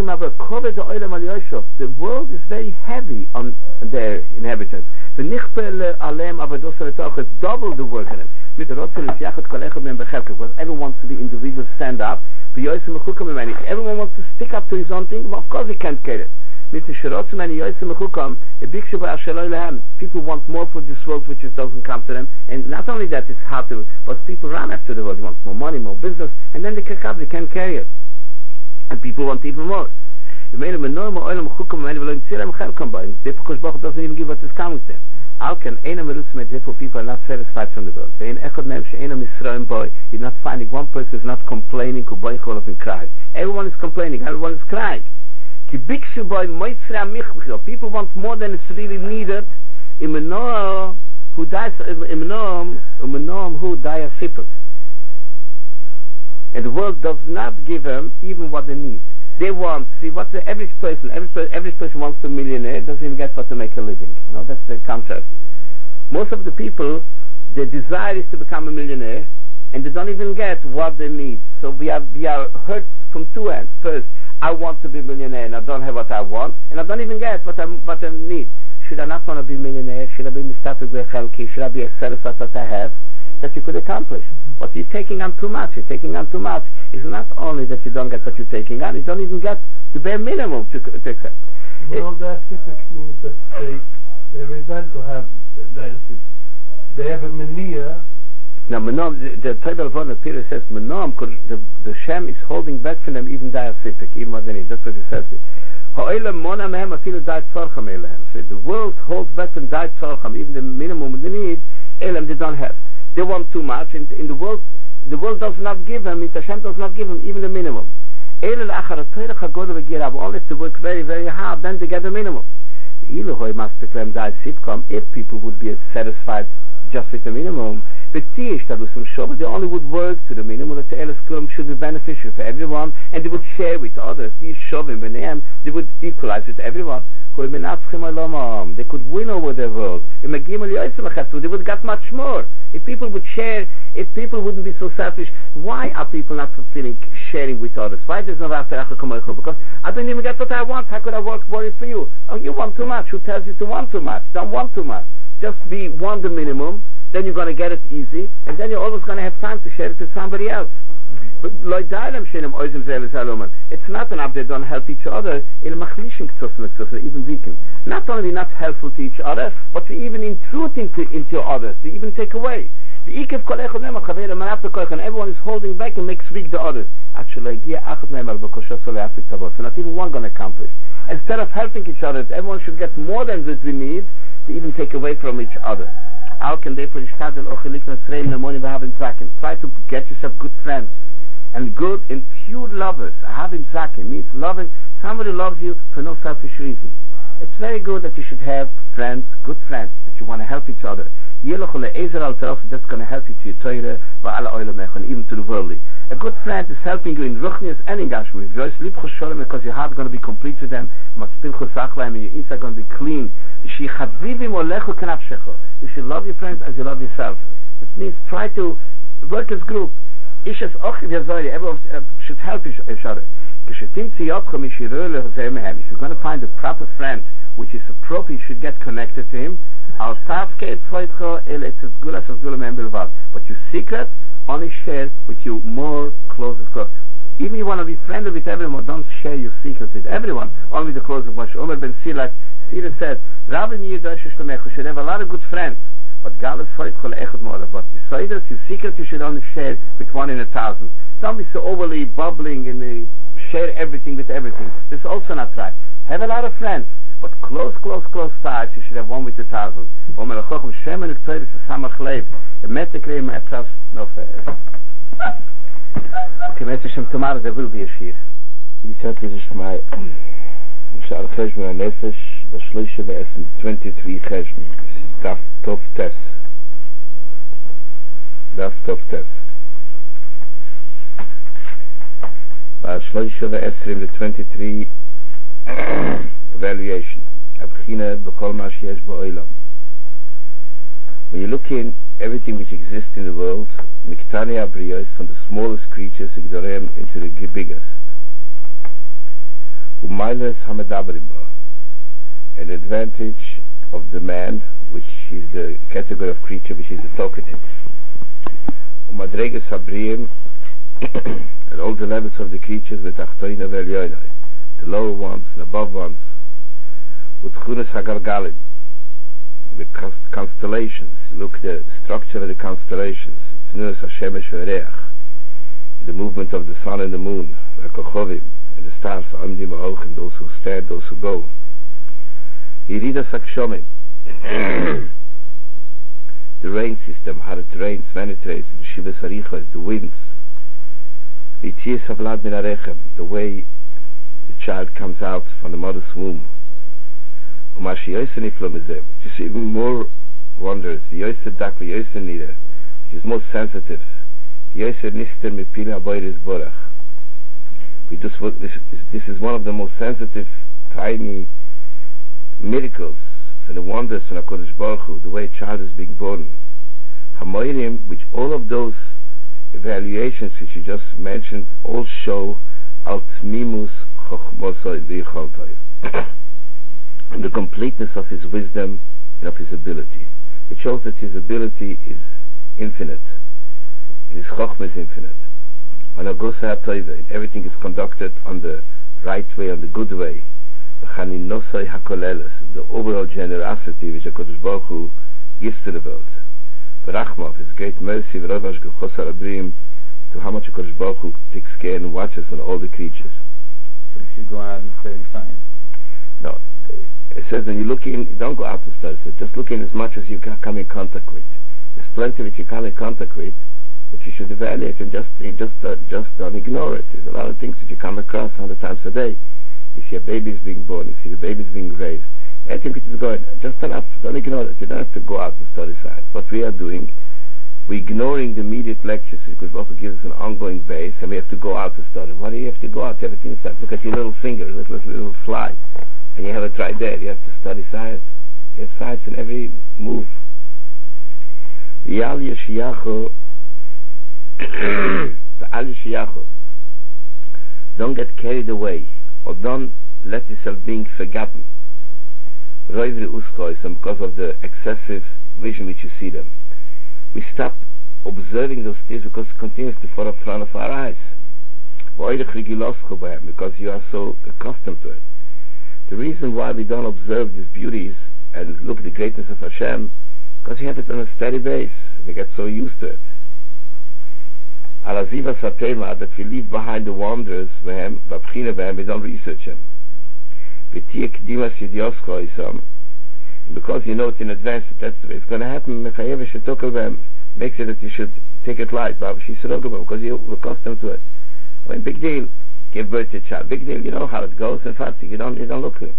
Speaker 1: world is very heavy on their inhabitants. It's double the work on them. Because everyone wants to be individual, stand up. Everyone wants to stick up to his own thing. Well, of course he can't get it. People want more for this world which doesn't come to them, and not only that it's hard to, but people run after the world. They want more money, more business, and then they kick up, they can't carry it, and people want even more. Therefore, doesn't even give what is coming to them. Therefore, people are not satisfied from the world. You're not finding one person who's not complaining, and cries. Everyone is complaining, everyone is crying. People want more than it's really needed. Who dies and the world does not give them even what they need. They want, see, what the average person wants to be a millionaire, doesn't even get what to make a living. You know, that's the contrast. Most of the people, their desire is to become a millionaire, and they don't even get what they need. So we are hurt from two ends. First, I want to be a millionaire and I don't have what I want, and I don't even get what I need. Should I not want to be a millionaire? Should I be Mr. Should I be satisfied what I have that you could accomplish? But you're taking on too much. It's not only that you don't get what you're taking on, you don't even get the bare minimum to accept.
Speaker 3: Well, diacetic means that they resent to have diacetic. They have a mania.
Speaker 1: Now, the Torah of the Peter says, the Shem is holding back from them even diacetic, even what they need. That's what he says. So the world holds back from diet tzorcham, even the minimum they need, they don't have. They want too much, and in the world does not give them, Hashem does not give them even the minimum. Only if they work very, very hard, then they get the minimum. If people would be satisfied just with the minimum, they only would work to the minimum that the Elis Kulam should be beneficial for everyone, and they would share with others. They would equalize with everyone. They could win over the world. They would get much more. If people would share, if people wouldn't be so selfish, why are people not fulfilling sharing with others? Why there's no because I don't even get what I want. How could I work for you? Oh, you want too much. Who tells you to want too much? Don't want too much. Just want the minimum, then you're going to get it easy, and then you're always going to have time to share it with somebody else. But it's not enough they don't help each other, even weaken. Not only not helpful to each other, but we even intrude into others, we even take away. Everyone is holding back and makes weak the others. Actually, not even one going to accomplish. Instead of helping each other, everyone should get more than that we need, to even take away from each other. Try to get yourself good friends and good and pure lovers. Ahavim zaken means loving somebody loves you for no selfish reason. It's very good that you should have friends, good friends, that you want to help each other. That's going to help you to your Torah, even to the worldly. A good friend is helping you in Ruchnius and in Gashmi. Because your heart is going to be complete with them, and your inside is going to be clean. You should love your friends as you love yourself. This means try to work as group. Everyone should help each other. If you're going to find a proper friend which is appropriate, you should get connected to him. But your secret only share with you more closest. Even you want to be friendly with everyone, don't share your secrets with everyone, only the closest ones. Omer ben Sira said, you should have a lot of good friends, but your secret you should only share with 1 in 1,000. Don't be so overly bubbling and share everything with everything. This is also not right. Have a lot of friends, but close ties you should have 1 with 1,000. Okay, Mr. Shem, tomorrow there will be a shir.
Speaker 4: You said this is my Shal Cheshbon HaNefesh, B'Shloisha V'Esem, 23 Cheshbon, Daf Tov Tes. B'Shloisha V'Esem, the 23 evaluation. Abchina B'Chol Ma Sheyesh B'Olam. When you look in everything which exists in the world, Miktani Abriyos, from the smallest creatures Igdorem into the biggest. Umailes Hamadabrimba, an advantage of the man, which is the category of creature which is the talkative. Umadreges Abriyim, and all the levels of the creatures with Achtoina Velyoinai, the lower ones and above ones, with Chunas Hagargalim, the constellations. Look at the structure of the constellations. It's Nus Hashemesh Vereach, the movement of the sun and the moon, Rakochovim, and the stars, Amdim Aochim, those who stand, those who go. Yirida Sakshomim, the rain system, how it rains, when it rains, the Shivas Harichas, the winds, Vitzias Havlad Min Arechem, the way the child comes out from the mother's womb. Umashi Yosen Iflomizem, which is even more wondrous, the Yosen Dak, the Yosen Nida, which is more sensitive, the Yosen Nister Mipila Boiris Borach. This is one of the most sensitive, tiny miracles for the wonders of HaKadosh Baruch Hu, the way a child is being born. Hamoirim, which all of those evaluations which you just mentioned all show Alt Mimus Chochmosoi V'Yicholtoi, and the completeness of his wisdom and of his ability. It shows that his ability is infinite, his Chochmah is infinite. Everything is conducted on the right way, on the good way. The overall generosity which HaKadosh Baruch Hu gives to the world. V'rachmav, his great mercy, v'rovash gechosar abrim, to how much HaKadosh Baruch Hu takes care and watches on all the creatures.
Speaker 2: So you should go out and study science.
Speaker 4: No, it says when you look in, you don't go out to study, so just look in as much as you come in contact with. There's plenty which you come in contact with, but you should evaluate and just don't ignore it. There's a lot of things that you come across 100 times a day. You see a baby is being born, you see the baby is being raised. Anything which is going, just don't ignore it. You don't have to go out and study science. What we are doing, we're ignoring the immediate lectures because Baruch Hu gives us an ongoing base, and we have to go out to study. Why do you have to go out? You have to look at your little finger, little fly, and you haven't tried that. You have to study science. You have science in every move. Yal Yeshiyachu, the Al Yeshiyachu, don't get carried away, or don't let yourself being forgotten. Roivri Uskoisam, because of the excessive vision which you see them. We stop observing those things because it continues to fall in front of our eyes. Because you are so accustomed to it. The reason why we don't observe these beauties and look at the greatness of Hashem, because you have it on a steady base. We get so used to it. Alaziva Satema, that we leave behind the wonders, we don't research them. Because you know it in advance that that's the way it's going to happen, makes it that you should take it light, because you're accustomed to it. I mean, big deal, give birth to a child, big deal, you know how it goes, in fact, you don't look at it.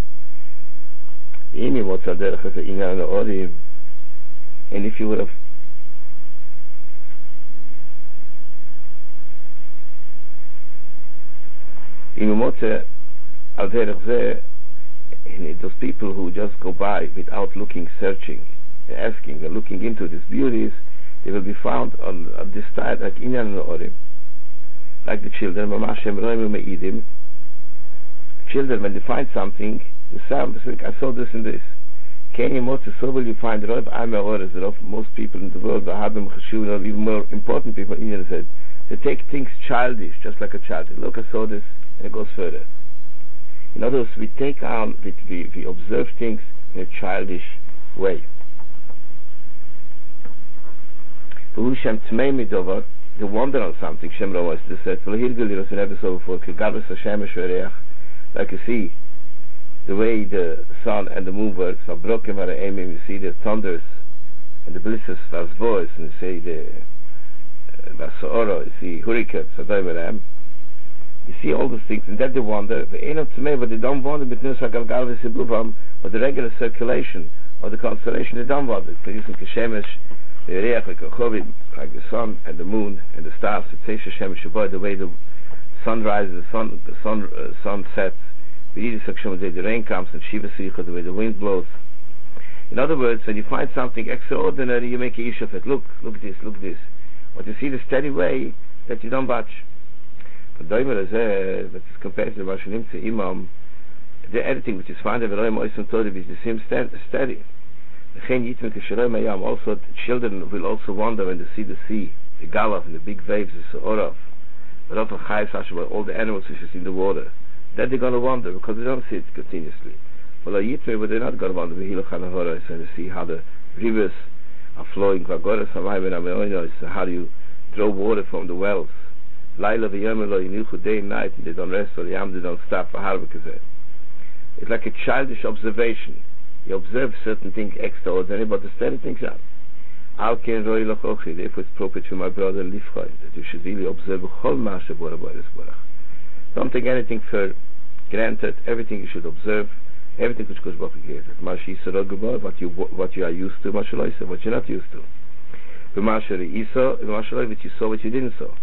Speaker 4: And if you would have those people who just go by without looking, searching, asking, and looking into these beauties, they will be found on this side like Inyan Orim, like the children. Children, when they find something, the sound is like, I saw this and this. So will you find most people in the world, even more important people, Indian said, they take things childish, just like a child. Look, I saw this, and it goes further. In other words, we take on, we observe things in a childish way. The wonder on something, Shem Rama said, like you see, the way the sun and the moon works, you see the thunders and the blisters, voice, and you see the you see hurricanes, you see all those things, and then they wonder, but they don't wonder but the regular circulation of the constellation, they don't wonder. They're using Keshemesh, like the sun and the moon and the stars, the way the sun rises, the sun sets, the rain comes, and Shiva Sicha, the way the wind blows. In other words, when you find something extraordinary, you make a issue of it. Look this, look this. But you see the steady way that you don't watch. But Doimer is that is compared to the Mashanim to Imam, the editing which is found in the Roim Oisam Torah is the same steady. Also, children will also wonder when they see the sea, the Galaf and the big waves, the Se'orav, but also all the animals which is in the water. Then they're going to wonder because they don't see it continuously. But they're not going to wonder and see how the rivers are flowing. How do you draw water from the wells? Day and night, and they don't rest, or they don't stop. It's like a childish observation. You observe certain things extraordinary, but the steady things are. Therefore, it's appropriate for my brother Lifchai that you should really observe Don't take anything for granted. Everything you should observe. Everything which goes back here. What you are used to, what you're not used to. Which you saw, what you didn't saw.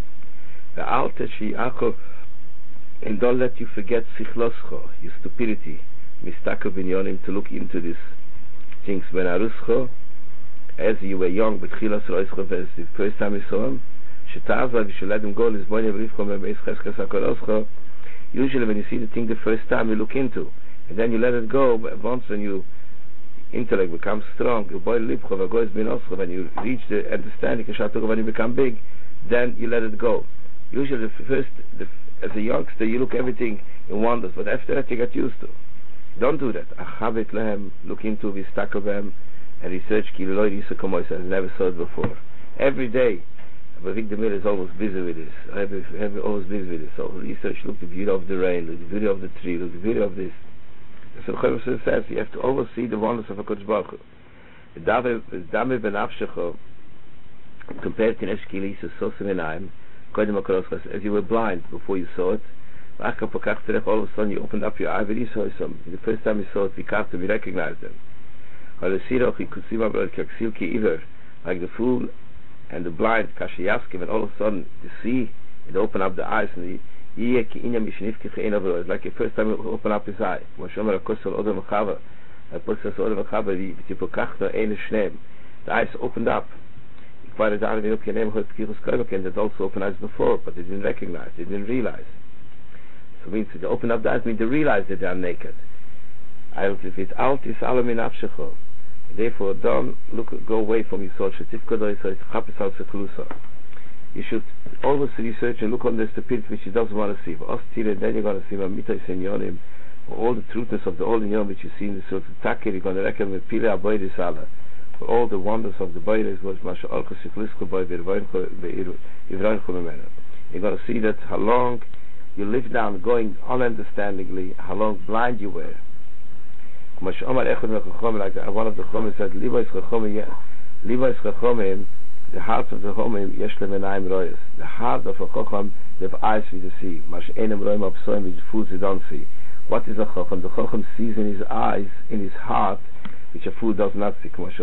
Speaker 4: And don't let you forget sichloscho, your stupidity, mistaka binyonim, to look into these things. When aruscho, as you were young, but chilas roischo, as the first time you saw him, shetazah, you should let him go. Usually, when you see the thing the first time, you look into, and then you let it go. But once when your intellect becomes strong, when you reach the understanding, when you become big, then you let it go. Usually, as a youngster, you look everything in wonders, but after that, you get used to. Don't do that. Look into Vistakobem and research I never saw it before. Every day, Bavik Demir is always busy with this. Always busy with this. So research, look the beauty of the rain, look the beauty of the tree, look the beauty of this. So the Chaim says you have to always see the wonders of a Kodesh Baruch Hu. Dame ben Afshecho, compared to Neshkili, so Seminaim, as you were blind before you saw it, all of a sudden you opened up your eye, you saw some. The first time you saw it, we recognized them. Like the fool and the blind, Kashiyaskim, and all of a sudden you see, it opened up the eyes, and like the first time you open up his eye. The eyes opened up. That also opened eyes before, but they didn't recognize, they didn't realize. So it means they open up the eyes, means they realize that they are naked. Therefore, don't go away from your soul. You should always research and look on the stupidity which he doesn't want to see. And then you're going to see all the truthness of the old Yom which you see in the Surah Takir. You're going to reckon with Pile Aboyri Salah. For all the wonders of the Boyres was Masha Alko Siklisko Boy You're going to see that how long you lived down going ununderstandingly, how long blind you were. Like one of the Chomim said, Libais Chachomim, the hearts of the Chomim, Yeshlem Enayim Royas. The heart of a Chacham, they have eyes for you to see. Mash Einem Royim Absoim, which fools you don't see. What is a Chacham? The Chacham sees in his eyes, in his heart, which a fool does not see. You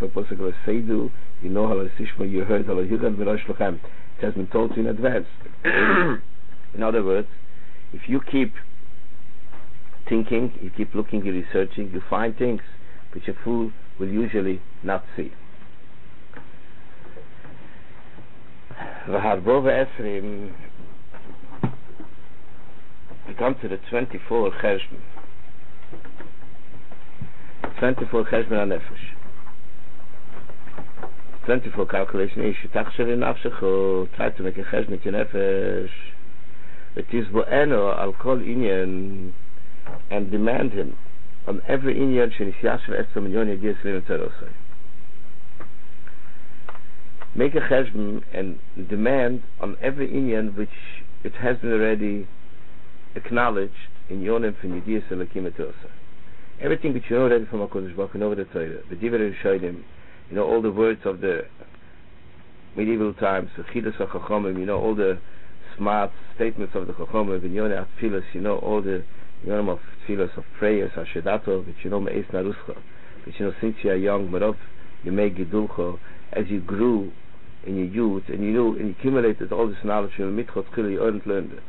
Speaker 4: know how you heard it has been told to you in advance. In other words, if you keep thinking, you keep looking, you're researching, you find things which a fool will usually not see. We come to the 24 Cheshbon. 24 Cheshbon HaNefesh. 24 calculation is Tachshav in Nafshecho, try to make a Cheshbon with your Nefesh. It is Bo'eno al Kol Inyan, and demand him on every Inyan Shenis Yashav Etzom Milyon Yediyas Lino Terosai. Make a Cheshbon and demand on every Inyan which it has been already acknowledged in Yonim from Yediyas Elakim Terosai. Everything which you know already from HaKadosh Baruch Hu, you know the Torah, the Divrei Rishonim, you know all the words of the medieval times, the Chidas HaChachomim, you know all the smart statements of the Chachomim, the Yonah Atfilas, you know all the Yonim of Tfilas of prayers, Hashedato, which you know Me'ez Naruscha, which you know since you are young, Marov, you make Gedulcho, as you grew in your youth, and you knew, and you accumulated all this knowledge, you learned it.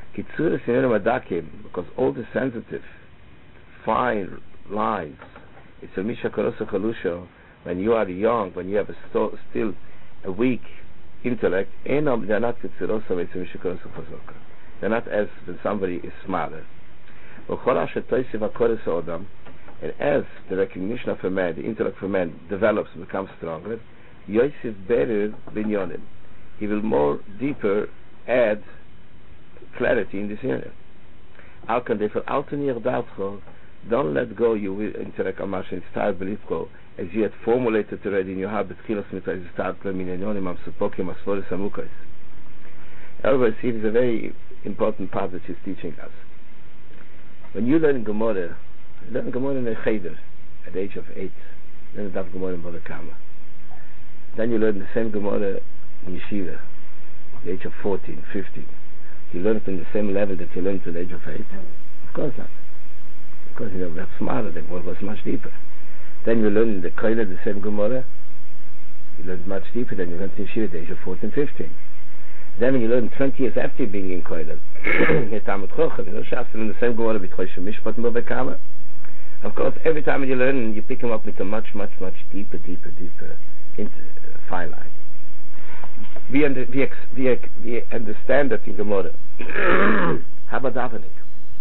Speaker 4: Kitzuras in Yonim Adakim, because all the sensitive, fine lines It's a Misha Korosa Chalusha. When you are young, when you have still a weak intellect, they're not considered also a Misha Korosa Chalusha. They're not as when somebody is smarter. And as the recognition of a man, the intellect of a man develops and becomes stronger, Yosef Berer Binyonim, he will more deeper add clarity in this area. Don't let go your intellect and start belief go as you had formulated already in your heart. However, see, it is a very important part that she's teaching us. When you learn Gemara, you learn Gemara in a cheder at the age of 8, then you learn Gemara in Bava Kama. Then you learn the same Gemara in Yeshiva at the age of 14, 15. You learn it in the same level that you learned at the age of 8? Of course not. Because you know, that's smarter, the Gemara was much deeper. Then you learn in the Koila the same Gemara, you learn much deeper than you learned in Yeshiva at the age of 14, 15. Then when you learn 20 years after being in Koila, you learn the same Gemara with Chosh Mishpat and Bava Kama. Of course, every time you learn, you pick them up with a much, much, much deeper fine line. We understand that in Gemara. How about davening?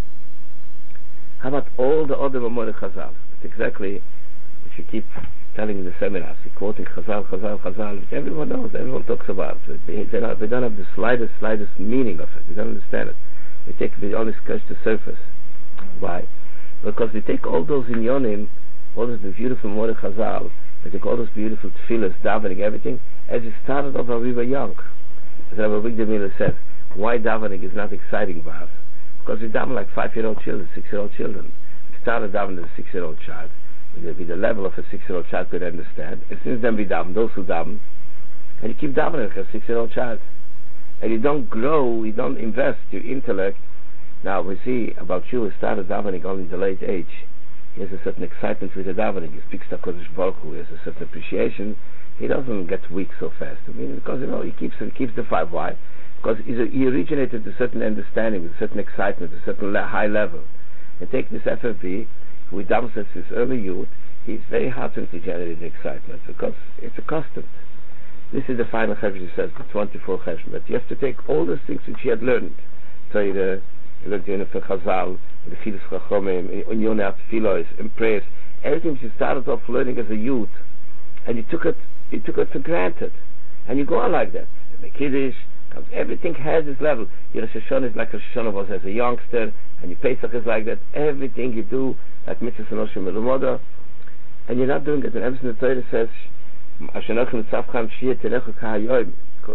Speaker 4: How about all the other Gemara Chazal? It's exactly what you keep telling in the seminars. You're quoting Chazal, which everyone knows, everyone talks about. They don't have the slightest meaning of it. They don't understand it. They only scratch the surface. Why? Because they take all those inyonim, all those beautiful Gemara Chazal, they take all those beautiful tefillas, davening, everything, as it started off when we were young. As Rabbi Avigdor Miller said, why davening is not exciting for us? Because we daven like 5-year-old children, 6-year-old children. We started davening as a 6-year-old child, with the level of a 6-year-old child could understand. And since then we daven, those who daven, and you keep davening like a 6-year-old child. And you don't grow, you don't invest your intellect. Now we see about you who started davening only in the late age. He has a certain excitement with the davening. He speaks to HaKadosh Baruch Hu. He has a certain appreciation. He doesn't get weak so fast. I mean, because he keeps the fight. Why? Because he originated a certain understanding, with a certain excitement, a certain high level. And take this FFB, who daven since his early youth. He's very hard to generate excitement because it's a constant. This is the final cheshbon, he says, the 24 cheshbon. But you have to take all those things which he had learned. Torah, you learned in the Chazal, in the Chidus Chachomim, in Yonah Tfilos, in prayers, everything which you started off learning as a youth, and you took it for granted, and you go on like that. The Kiddush, everything has this level. Your Rosh Hashanah is like Rosh Hashanah was as a youngster, and your Pesach is like that. Everything you do, like Mitzvah Sanoshim Melumoda, and you're not doing it. And everything the Torah says, Ashenochem Tzavcham Shiyah Tenechu Kahayoim,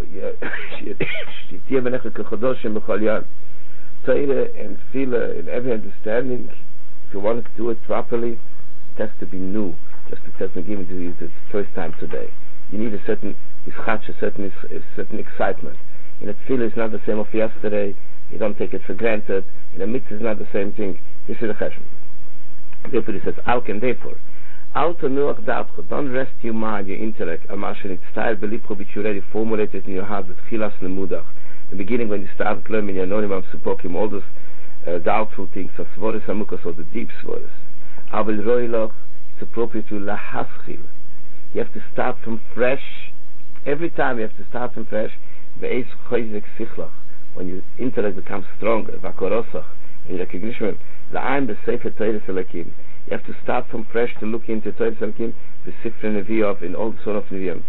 Speaker 4: Shiyah Benechu Kechodoshim B'chol Yom. Torah and Tefillah and every understanding, if you want to do it properly, it has to be new. Just because I'm giving to you the first time today. You need a certain ischach, a certain excitement. In a tefillah is not the same of yesterday. You don't take it for granted. In a mitzvah is not the same thing. This is the cheshbon. Therefore he says, therefore, don't rest your mind, your intellect, which you already formulated in your heart with chilas lemudach. The beginning when you started learning your anonim supokim, all those doubtful things of svoris amukas, or the deep svoris. It's appropriate to lahaschil. You have to start from fresh. Every time you have to start from fresh. When your intellect becomes stronger, in recognition, you have to start from fresh to look into Torah Selakim, the Sifra Nevi'ov, in all sort of Nevi'im.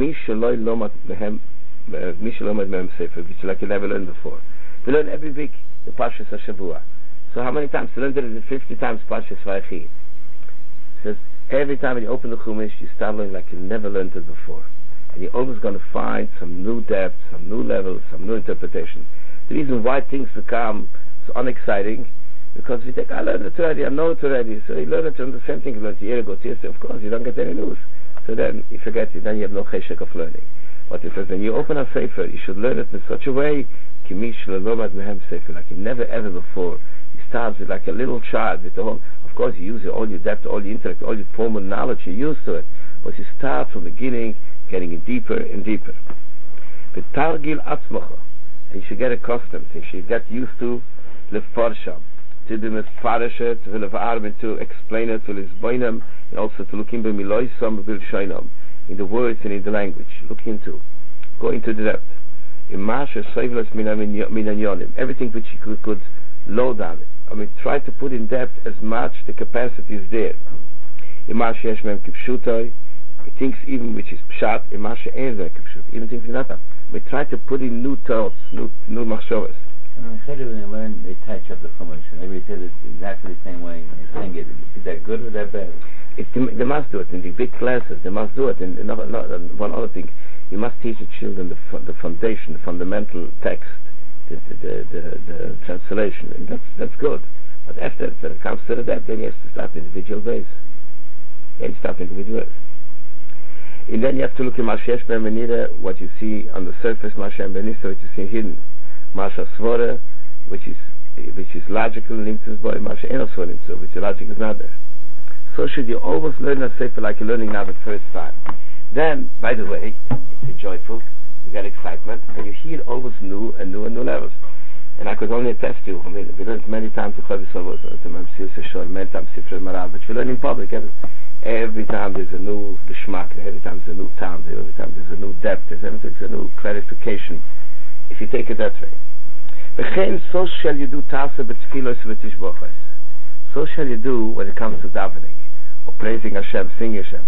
Speaker 4: Which like you never learned before. We learn every week the Parshas HaShavua. So how many times? We learned it 50 times Parshas Vayechi. It says every time when you open the Chumash, you start learning like you never learned it before. And you're always going to find some new depth, some new levels, some new interpretation. The reason why things become so unexciting, because we think, I learned it already, I know it already. So you learn it from the same thing you learned a year ago, 2 years ago. Of course, you don't get any news. So then you forget it, then you have no cheshek of learning. But it says, when you open a sefer, you should learn it in such a way, like you never ever before. You start with like a little child, with the whole, of course you use all your depth, all your intellect, all your formal knowledge, you're used to it. But you start from the beginning, getting it deeper and deeper. And you should get accustomed, you should get used to lefarsham, to be mefarish, to will to explain it to his boinem, and also to look in b'miloisam b'ilshainam, in the words and in the language. Look into, go into the depth. In Masha Soivlas Minanyonim, everything which you could load on. I mean, try to put in depth as much the capacity is there. In Masha Yeshmem Kipshutai, he thinks even which is Pshat, in Masha Enzem Kipshut, even things not that. We try to put in new thoughts, new machshavas.
Speaker 5: When they learn, they touch up the Chumash, and everybody says it exactly the same way, and they sing it. Is that good or that bad?
Speaker 4: They must do it in the big classes. They must do it. And one other thing, you must teach the children the foundation, the fundamental text, the translation, and that's good. But after when it comes to that, then you have to start individual base. And then you have to look at Mashesh Ben Benira, what you see on the surface, Mashem Benisa, what you see hidden. Masha Svora, which is logical, Nimtzis Boy, Masha Enosvor, which the logic is not there. So should you always learn a sefer like you're learning now the first time. Then, by the way, it's joyful, you get excitement, and you hear always new levels. And I could only attest to you, I mean, we learned many times the Chavis Avos, many times Sifrei Marav, but we learn in public. Every time there's a new geschmack, every time there's a new sound, every time there's a new depth, there's a new clarification, if you take it that way. So shall you do tasa b'tfilos v'tishbochas. So shall you do when it comes to davening, or praising Hashem, singing Hashem.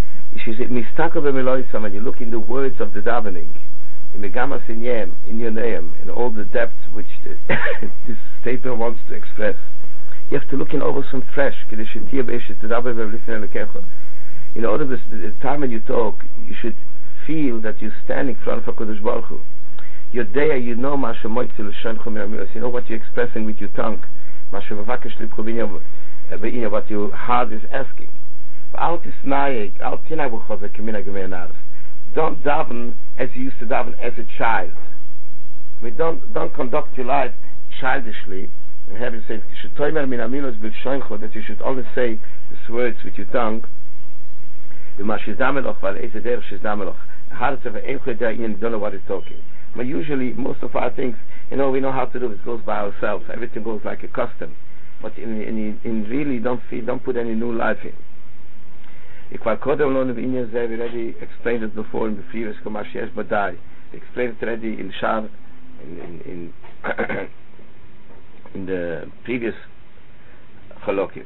Speaker 4: When you look in the words of the davening, in Megamas Inyem, in your name, in all the depths which this statement wants to express, you have to look in over some fresh. In order the time when you talk, you should feel that you're standing in front of HaKadosh Baruch Hu. Your day, you know what you're expressing with your tongue, what your heart is asking. Don't daven as you used to daven as a child. I mean, don't conduct your life childishly and have you say that you should only say these words with your tongue. You don't know what you're talking. But usually most of our things, we know how to do it. It goes by ourselves. Everything goes like a custom. But in really don't put any new life in. We already explained it before in the previous Kamashiach Badai. We explained it already in Shar, in the previous Chalokim.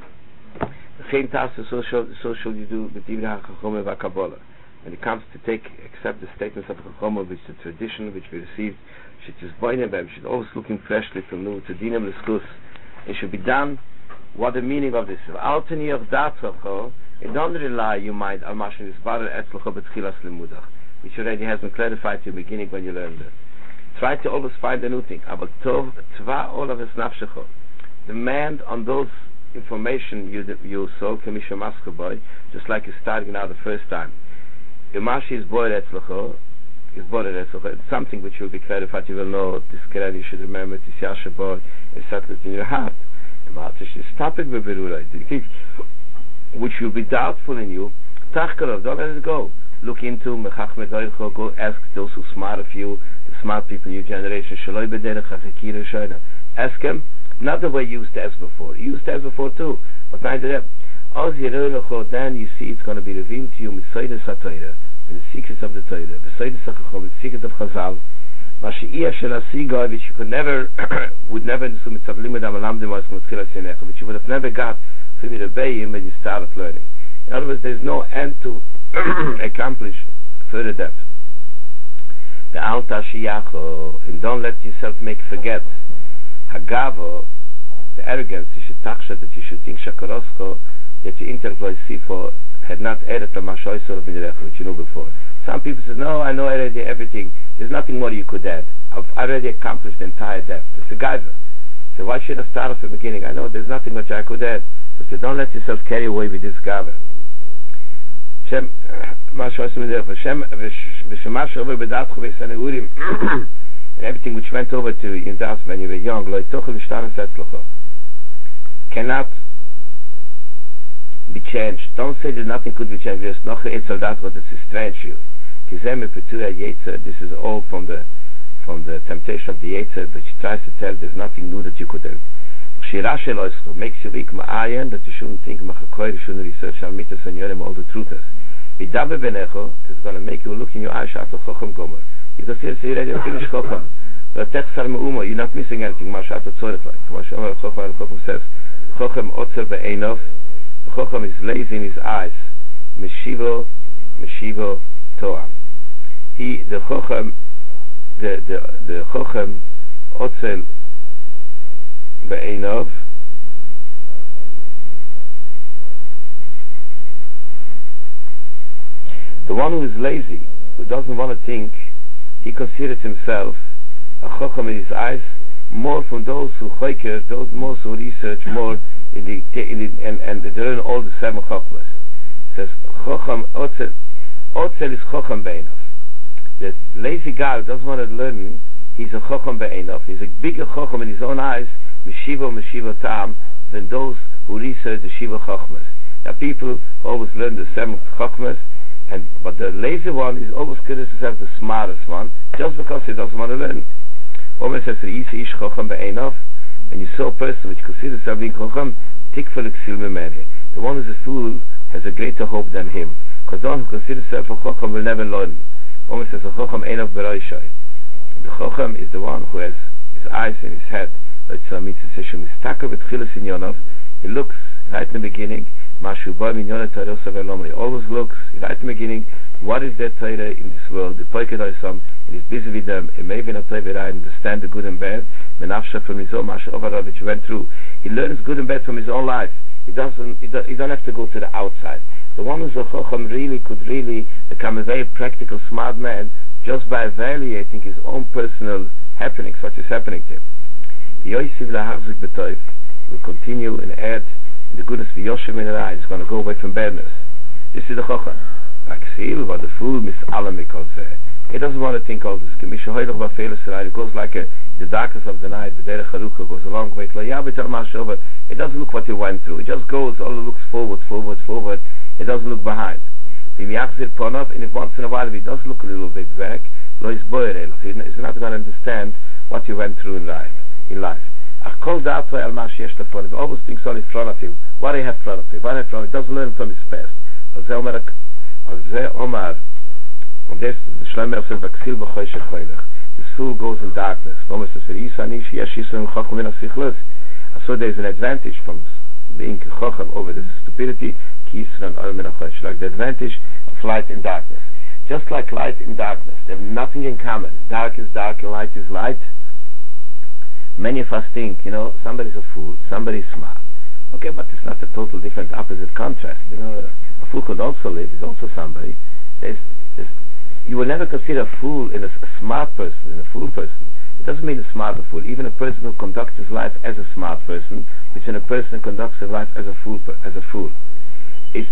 Speaker 4: So should you do with Divrei HaChachomim VaKabbalah. When it comes to accept the statements of Chachomim, which is the tradition which we received, should always looking freshly from new to Dinam L'Skus. It should be done what the meaning of this is. Don't rely your mind on Mashin Isbarer Etzlocho B'Tchilas Limudach, which already has been clarified to the beginning when you learned it. Try to always find a new thing. Aber Tov Tva Olav Es Nafshecho. Demand on those information you saw, Kamisha Maskaboy, just like you're starting now the first time. Mashi is Boyer Etzlocho, it's something which will be clarified. You will know this Kerem, you should remember this Yasha Boy, it's settled in your heart. Stop it with Berura. Which will be doubtful in you, Tachkarov, don't let it go. Look into Mechach Medoicho, go ask those who are smart of you, the smart people in your generation, Shaloi Bederech HaChekira Shoyna. Ask them, not the way you used to ask before. You used to ask before too, but neither them. Then you see it's going to be revealed to you, Mitzaydes HaTorah, in the secrets of the Torah, Mitzaydes HaChachom, the secret of Chazal, Mashiach Shelasiga, which you could never, would never, which you would have never got when you started learning. In other words, there's no end to accomplish further depth. The Alta Shiyacho, and don't let yourself forget Hagavo, the arrogance, you should taksha, that you should think Shakaroscho, that your interploy Sifo had not added the Mashoisor of Minerecha, which you knew before. Some people say, no, I know already everything, there's nothing more you could add. I've already accomplished the entire depth. It's a gaiva. So why should I start from the beginning? I know there's nothing much I could add. So don't let yourself carry away with this gaiva. And everything which went over to you in Das when you were young, cannot be changed. Don't say that nothing could be changed. There's no that what is strange to you. This is all from the temptation of the Yetzer, which tries to tell there's nothing new that you could have. Shirashe loischo makes you weak ma'ayan, that you shouldn't think machakoy, you shouldn't research al-mitas and yorim, all the truths. Vidabe benecho is going to make you look in your eyes shato chochem gomer. You can see it, you're ready to finish chochem. You're not missing anything. Chochem says, Chochem otzer be'enov. The Chochem is lazy in his eyes. Meshivo toam. The Chochem otzer be'enov. The one who is lazy, who doesn't want to think, he considers himself a chochem in his eyes, more from those who choker, those most who research more and they learn all the seven chokhmas. It says chochem otzel is chochem be'enov. The lazy guy who doesn't want to learn, he's a chochem be'enov. He's a bigger chochem in his own eyes, meshivo tam, than those who research the shiva chokhmas. Now people who always learn the seven chokhmas, but the lazy one is always considered himself the smartest one, just because he doesn't want to learn. Omer says, ish chochem be'enov, and you saw a person which considers himself being chochem, tikvel eksil memene. The one who's a fool has a greater hope than him, because the one who considers himself a chochem will never learn. Omer says, a chochem enov beroishai. The chochem is the one who has his eyes in his head. He looks right in the beginning. He always looks right in the beginning. What is there Torah in this world? The poiket oisam, and he's busy with them. He may be not understand the good and bad. Menafsha from his own masha which he went through. He learns good and bad from his own life. He don't have to go to the outside. The one who's a chochem could really become a very practical, smart man just by evaluating his own personal happenings, what is happening to him. Yoisiv lahachzik b'toiv will continue and add in the goodness of Yoshem in the eye. He's going to go away from badness. This is the chochem. Like Sil, but the fool misalam because he doesn't want to think all this. It goes like the darkness of the night. The derech haruka goes a long way. It doesn't look what he went through. It just goes. All looks forward. It doesn't look behind. And if once in a while he does look a little bit back, he's not going to understand what he went through in life. He always thinks all in front of him. What he have in front of him. He doesn't learn from his past. This fool goes in darkness. So there's an advantage from being chochem over the stupidity, like the advantage of light in darkness. Just like light in darkness, they have nothing in common. Dark is dark and light is light. Many of us think, somebody's a fool, somebody's smart. Okay, but it's not a total different opposite contrast. A fool could also live, is also somebody. You will never consider a fool in a smart person, in a fool person. It doesn't mean a smart or fool. Even a person who conducts his life as a smart person, which in a person who conducts his life as a fool. Is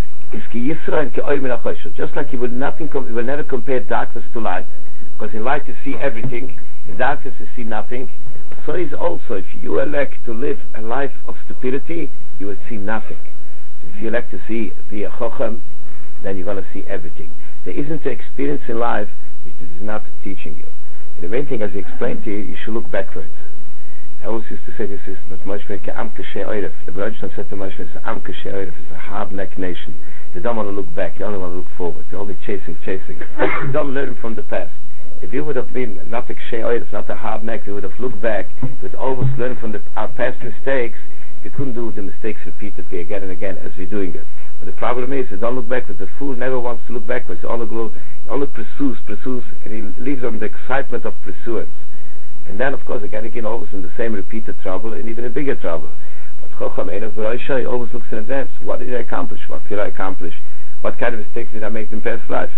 Speaker 4: just like you will never compare darkness to light, because in light you see everything, in darkness you see nothing. So is also, if you elect to live a life of stupidity, you will see nothing. If you elect to be a chochem, then you're going to see everything. There isn't an experience in life which is not teaching you. And the main thing, as he explained to you, you should look backwards. I always used to say this is the Broder said to Moshe, it's a hard-necked nation. You don't want to look back, you only want to look forward. You're only chasing. You don't learn from the past. If you would have been not a kshei oiref, not a hard neck, you would have looked back, you would always learn from our past mistakes. You couldn't do the mistakes repeatedly again and again as we're doing it. But the problem is, you don't look backwards. The fool never wants to look backwards. He only pursues, and he lives on the excitement of pursuance. And then, of course, again always in the same repeated trouble, and even a bigger trouble. But Chochem Einav B'Roishai always looks in advance. What did I accomplish? What did I accomplish? What kind of mistakes did I make in past life?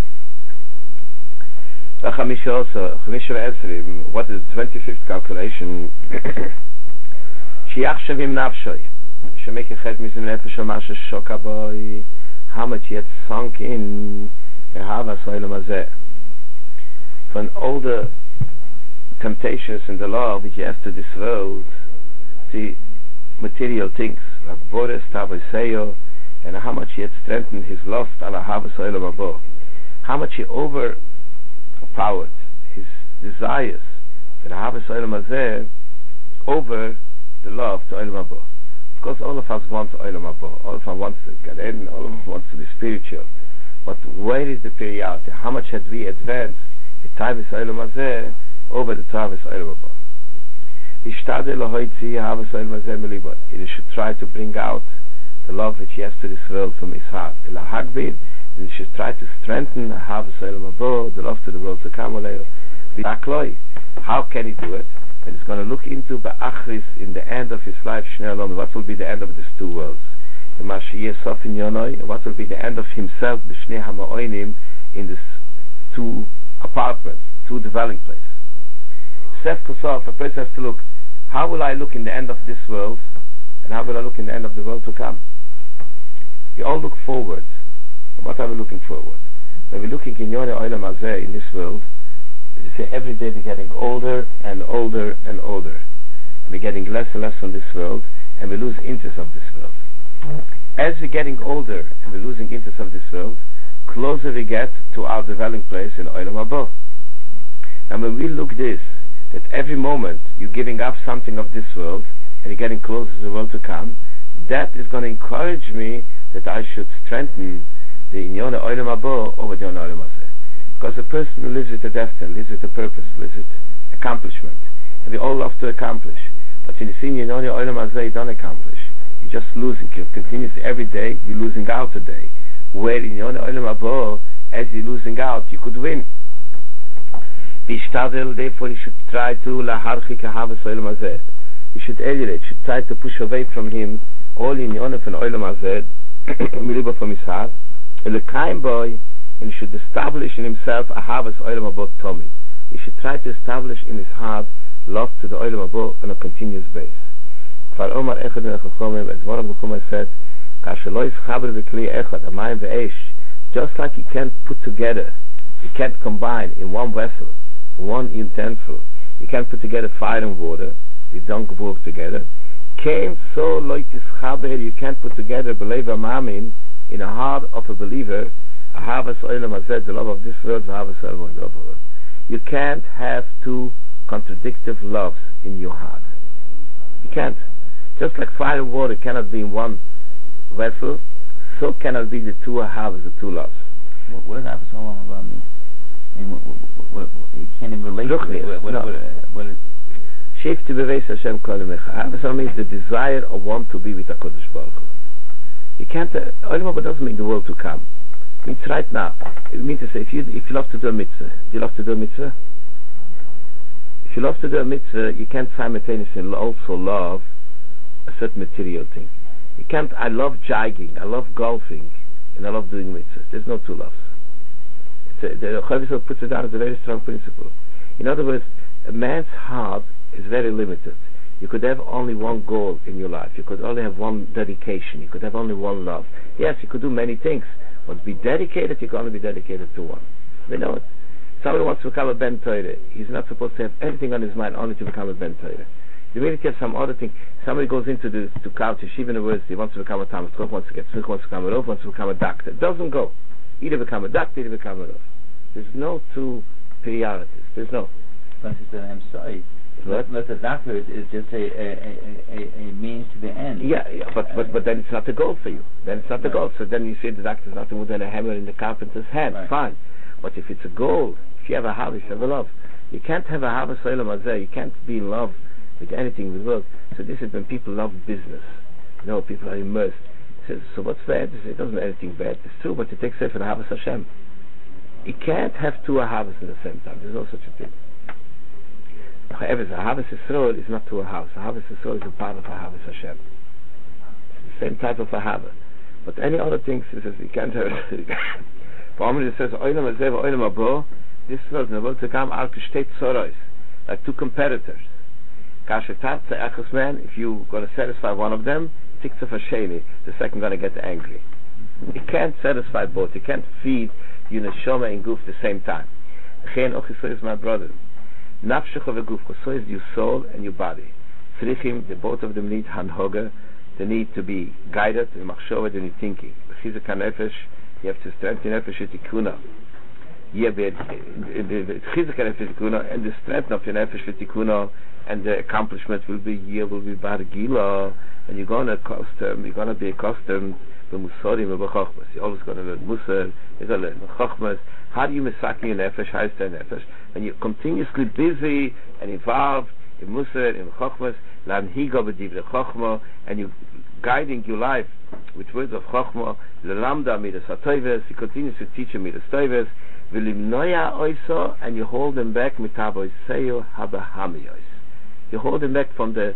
Speaker 4: Chamisha also, what is the 25th calculation? Shiach Shavim Nafshoi. Shemekechet Mizim Nefesh Masha Shokaboy. How much yet sunk in Hava Soilam Azeh. From all the temptations in the law which he has to this world, the material things like Boris, Tavoseyo, and how much he had strengthened his lust ala Hava Soilam Abo. How much he overpowered his desires for the Hava Soilam Azeh over the love to Olam Haba. course, all of us wants Olam Haba. All of us wants to get in. All of us wants to be spiritual. But where is the priority? How much had we advanced the Tavis Olam Hazeh over the Tavis Olam Haba? You should try to bring out the love which he has to this world from his heart. And you should try to strengthen the Havas Olam Haba, the love to the world to come. How can he do it? And he's going to look into Ba'achris in the end of his life, Shnei, what will be the end of these two worlds. And what will be the end of himself, B'Shnei HaMa'oinim, in these two apartments, two dwelling places. Sef Kosov, a person has to look, how will I look in the end of this world, and how will I look in the end of the world to come? We all look forward. What are we looking forward? When we're looking in Yonei Olam Hazeh in this world, you say every day we're getting older and older and older. We're getting less and less from this world, and we lose interest of this world. As we're getting older and we're losing interest of this world, closer we get to our dwelling place in Olam Haba. And when we look this, that every moment you're giving up something of this world and you're getting closer to the world to come, that is going to encourage me that I should strengthen the Inyone Olam Haba over the Olam Hazeh. Because a person lives with a destiny, lives with a purpose, lives with accomplishment, and we all love to accomplish. But in the senior Olam Hazeh, you don't accomplish. You're just losing. You're continuously every day. You're losing out a day. Where in Olam Haba, as you're losing out, you could win. Therefore, you should try to laharchik Havas Olam Hazeh. You should elevate. You should try to push away from him all in Olam Hazeh, miliba from his heart, and the kind boy. And he should establish in himself a Havas Olam Haba Tomid. He should try to establish in his heart love to the Olam Haba on a continuous basis. As one of the Chumah said, just like you can't put together, you can't combine in one vessel, one utensil, you can't put together fire and water, they don't work together. You can't put together believer mamin in the heart of a believer. Havas Olam Hazeh, the love of this world, Havas Olam Haba. You can't have two contradictive loves in your heart. You can't. Just like fire and water cannot be in one vessel, so cannot be the two Havas, the two loves.
Speaker 5: What does Havas Olam Haba mean? You can't even relate to it. What is?
Speaker 4: Sheif to beveis Hashem kolemecha. Havas Olam means the desire of one to be with HaKadosh Baruch Hu. You can't. Olam Haba doesn't mean the world to come. It means right now. It means to say, if you love to do a mitzvah, do you love to do a mitzvah? If you love to do a mitzvah, you can't simultaneously also love a certain material thing. You can't, I love jogging, I love golfing, and I love doing mitzvahs. There's no two loves. The Chavisol puts it down as a very strong principle. In other words, a man's heart is very limited. You could have only one goal in your life. You could only have one dedication. You could have only one love. Yes, you could do many things. But be dedicated, you can only be dedicated to one. We know it. Somebody wants to become a Ben Torah. He's not supposed to have anything on his mind only to become a Ben Torah. The minute you have some other thing, somebody goes into the college, Yeshiva University, wants to become a Talmud Chacham, wants to get Tznuch, wants to become a Rov, wants to become a doctor. It doesn't go. Either become a doctor, either become a Rov. There's no two priorities. There's no.
Speaker 5: But I'm sorry. But the doctor is just a means to the end.
Speaker 4: Yeah, but then it's not the goal for you. Then it's not the goal. So then you see the doctor's nothing more than a hammer in the carpenter's hand. Right. Fine. But if it's a goal, if you have a Havas, you have a love. You can't have a Havas Olam Hazeh. You can't be in love with anything in the world. So this is when people love business. People are immersed. Says, so what's bad? It doesn't mean anything bad. It's true, but it takes away from the Havas Hashem. You can't have two Havas at the same time. There's no such a thing. However, the Havas Yisrael is not to a house. The Havas Yisrael is a part of a Havas Hashem. It's the same type of a Hava. But any other things, he says, you can't have it. For Amr, it says, Olam Hazeh v'Olam Haba, this world and the world to come are shtei tzoros, like two competitors. If you're going to satisfy one of them, tiktzaf hasheni, the second going to get angry. You can't satisfy both. You can't feed your neshama and guf at the same time. My brother. Nafshecha v'guf, so is your soul and your body. Tzrichim, the both of them need hanhoga, they need to be guided, the machshova, they need thinking. B'chizuk hanefesh, you have to strengthen nefesh tikuna. the chizik nefesh tikuna, and the strength of your nefesh for tikuna, and the accomplishment will be bar gila, and you're gonna be accustomed to musarim and b'chachmas. You're always gonna learn musar, you're gonna learn b'chachmas. How do you misaki your nefesh? How is that nefesh? When you're continuously busy and involved in musar, in b'chachmas, lanhiga b'divrei chachma, and you're guiding your life with words of chachma, lelamda midas hatoves, you continue to teach them midas toves, v'limnoya oiso, and you hold them back mitaboiseyo habahamiyos. You hold them back from the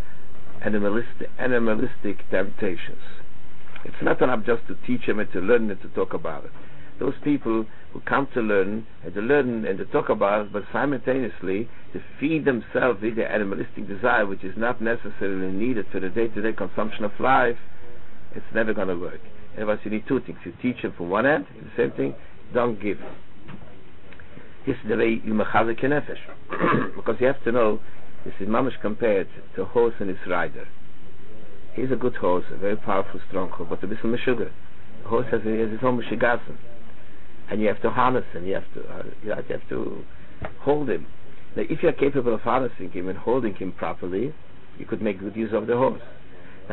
Speaker 4: animalistic temptations. It's not enough just to teach them and to learn and to talk about it. Those people who come to learn and to talk about it, but simultaneously to feed themselves with their animalistic desire, which is not necessarily needed for the day-to-day consumption of life, it's never going to work. Otherwise, you need two things. You teach them from one end, the same thing, don't give. This is the way you mechazik your nefesh. Because you have to know, this is mamish compared to a horse and its rider. He's a good horse, a very powerful, strong horse, but a bit sugar. The horse has his own mishigasim, and you have to harness him. You have to hold him. Now, if you are capable of harnessing him and holding him properly, you could make good use of the horse. Now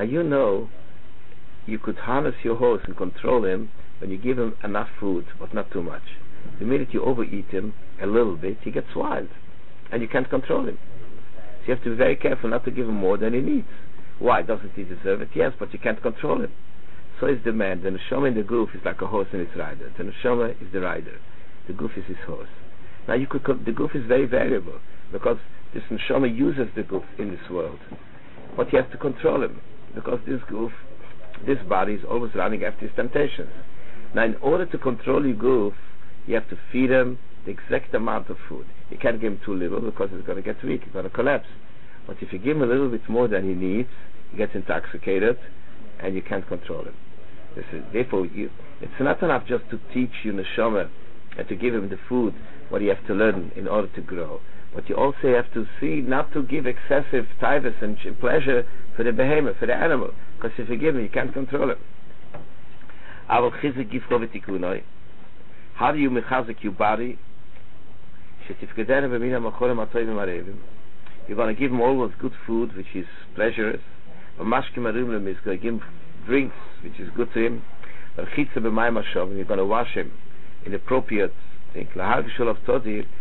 Speaker 4: you could harness your horse and control him when you give him enough food, but not too much. The minute you overeat him a little bit, he gets wild, and you can't control him. So you have to be very careful not to give him more than he needs. Why? Doesn't he deserve it? Yes, but you can't control him. So is the man. The neshama in the goof is like a horse and its rider. The neshama is the rider. The goof is his horse. Now the goof is very variable, because this neshama uses the goof in this world. But you have to control him, because this goof, this body is always running after his temptations. Now in order to control your goof, you have to feed him the exact amount of food. You can't give him too little, because he's going to get weak, he's going to collapse. But if you give him a little bit more than he needs, he gets intoxicated, and you can't control him. Therefore, it's not enough just to teach you neshama and to give him the food, what you have to learn in order to grow. But you also have to see not to give excessive tivus and pleasure for the behemoth, for the animal, because if you give him, you can't control him. How do you mechazik your body? You're going to give him always good food, which is pleasurous. You're going to give him drinks, which is good to him. And you're going to wash him in appropriate thing. So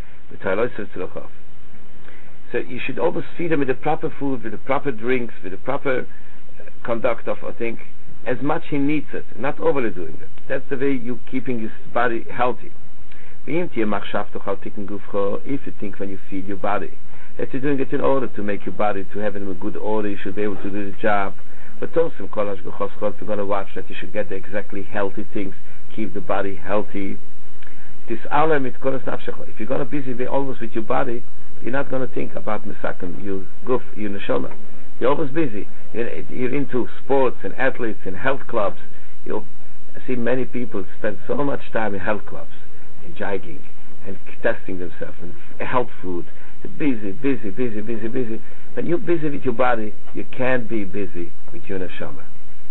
Speaker 4: you should always feed him with the proper food, with the proper drinks, with the proper conduct of, I think, as much he needs it, not overly doing it. That's the way you're keeping his body healthy. If you think when you feed your body that you're doing it in order to make your body to have it in a good order, you should be able to do the job. But also, if you're going to watch that, you should get the exactly healthy things, keep the body healthy. If you're going to be always with your body, you're not going to think about misakim, your guf, your neshama. You're always busy. You're into sports and athletes and health clubs. I see many people spend so much time in health clubs, in jogging, and testing themselves, and health food. Busy. When you're busy with your body, you can't be busy with your neshama.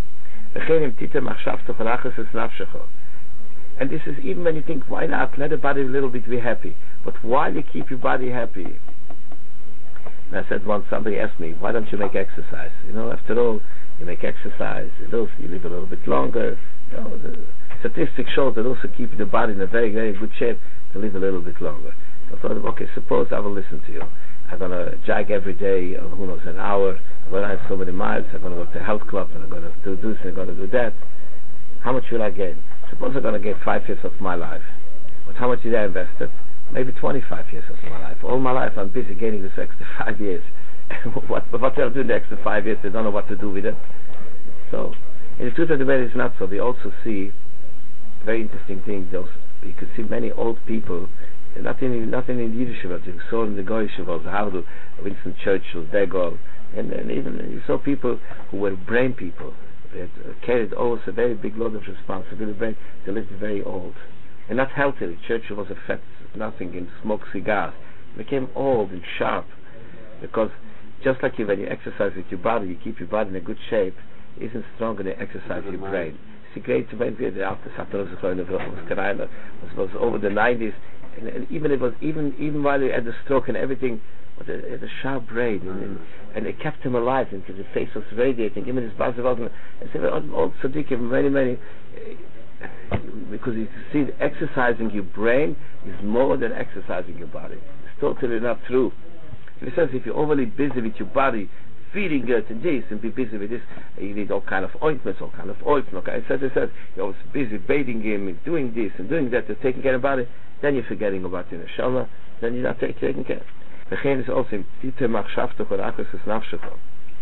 Speaker 4: And this is even when you think, why not? Let the body a little bit be happy. But while you keep your body happy, and I said once, somebody asked me, why don't you make exercise? After all, you make exercise, you live a little bit longer. The statistics show that also keeping the body in a very, very good shape to live a little bit longer. So I thought, okay, suppose I will listen to you. I'm going to jog every day, who knows, an hour. I'm going to have so many miles. I'm going to go to a health club, and I'm going to do this, and I'm going to do that. How much will I gain? Suppose I'm going to get 5 years of my life. But how much did I invest? Maybe 25 years of my life. All my life I'm busy gaining this extra 5 years. what they'll do in the extra 5 years, they don't know what to do with it. So, in the truth of the matter, it's not so. We also see very interesting things. You can see many old people, nothing in the Yiddish world. You saw in the Goyish world, Hardu, Winston Churchill, De Gaulle, and even you saw people who were brain people. They had carried always a very big load of responsibility. They lived very old and not healthy. Churchill was a fat nothing and smoked cigars. He became old and sharp, because just like when you exercise with your body, you keep your body in a good shape. It isn't strong when you exercise your brain. It's great to be after was over the 90s. and even while he had the stroke and everything, but it had a sharp brain, and it kept him alive, and his face was radiating. Even his buzz wasn't. I said, all tzaddikim, many, because you see, exercising your brain is more than exercising your body. It's totally not true. In a sense, if you're overly busy with your body, feeding it and this, and be busy with this, you need all kind of ointments, all kind of oils, etc. You're always busy bathing him, and doing this and doing that, and taking care of the body. Then you're forgetting about the neshama. Then you're not taking care. V'chein is also in tite machshavtach or achas es nafshecha.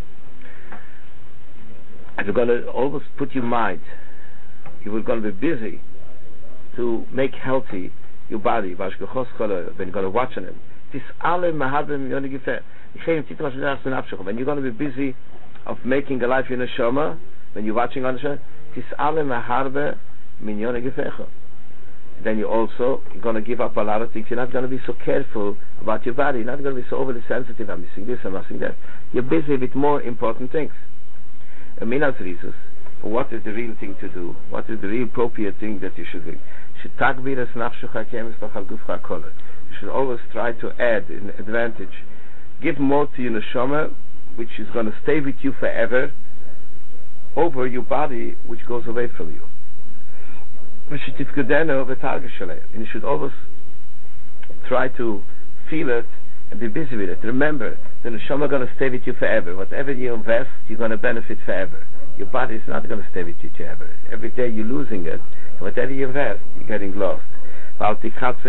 Speaker 4: And you're going to always put your mind. You're going to be busy to make healthy your body. When you're going to watch on him. This alle mahadem yoni gefer. When you're going to be busy of making a life in a neshama, when you're watching on the neshama, tis alle maharbe min yoni gefecha. Then you're going to give up a lot of things. You're not going to be so careful about your body. You're not going to be so overly sensitive. I'm missing this, I'm missing that. You're busy with more important things. What is the real thing to do? What is the real appropriate thing that you should do? You should always try to add an advantage. Give more to your neshama, which is going to stay with you forever, over your body, which goes away from you. And you should always try to feel it and be busy with it. Remember, the neshama is going to stay with you forever. Whatever you invest, you're going to benefit forever. Your body is not going to stay with you forever. Every day you're losing it. Whatever you invest, you're getting lost. And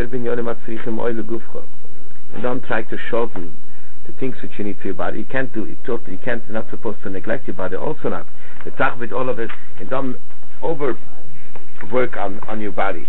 Speaker 4: don't try to shorten the things which you need for your body. You can't do it totally. You're not supposed to neglect your body. Also not. The tach with all of it, and don't overwork on your body.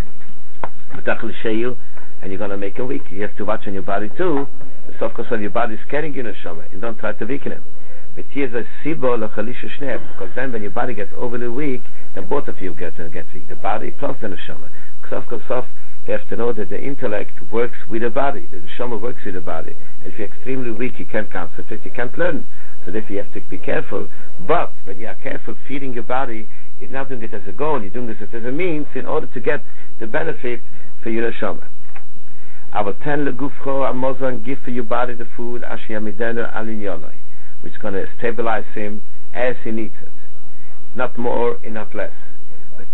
Speaker 4: And you're going to make him weak. You have to watch on your body too. So of course when your body is carrying you neshama, and don't try to weaken him. Because then when your body gets overly weak, then both of you get weak. The body plus the neshama. Because you have to know that the intellect works with the body. The neshama works with the body. And if you're extremely weak, you can't concentrate, you can't learn. So therefore you have to be careful. But when you are careful feeding your body, you're not doing it as a goal, you're doing this as a means in order to get the benefit for your neshama. I will tell the gufcho amozan, give for your body the food ashiyamidenu alinyonoi, which is going to stabilize him as he needs it, not more and not less. What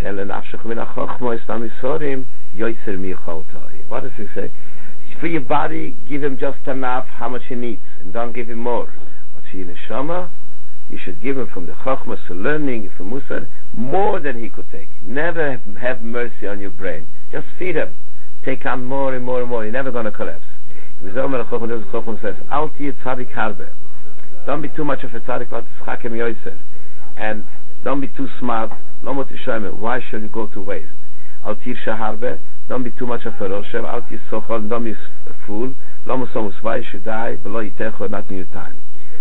Speaker 4: does he say? For your body, give him just enough how much he needs, and don't give him more. But for your neshama, you should give him from the chokhmah, so learning from Musar, more than he could take. Never have mercy on your brain. Just feed him. Take on more and more and more. You're never going to collapse. The chokhmah says, Al tiye tzadik harbe. Don't be too much of a tzadik, but chakem yoiser. And don't be too smart. Why should you go to waste? Al tir shaharbe. Don't be too much of a roshev. Al tir sochol. Don't be a fool. Why should die? Below yitecho, not in your time.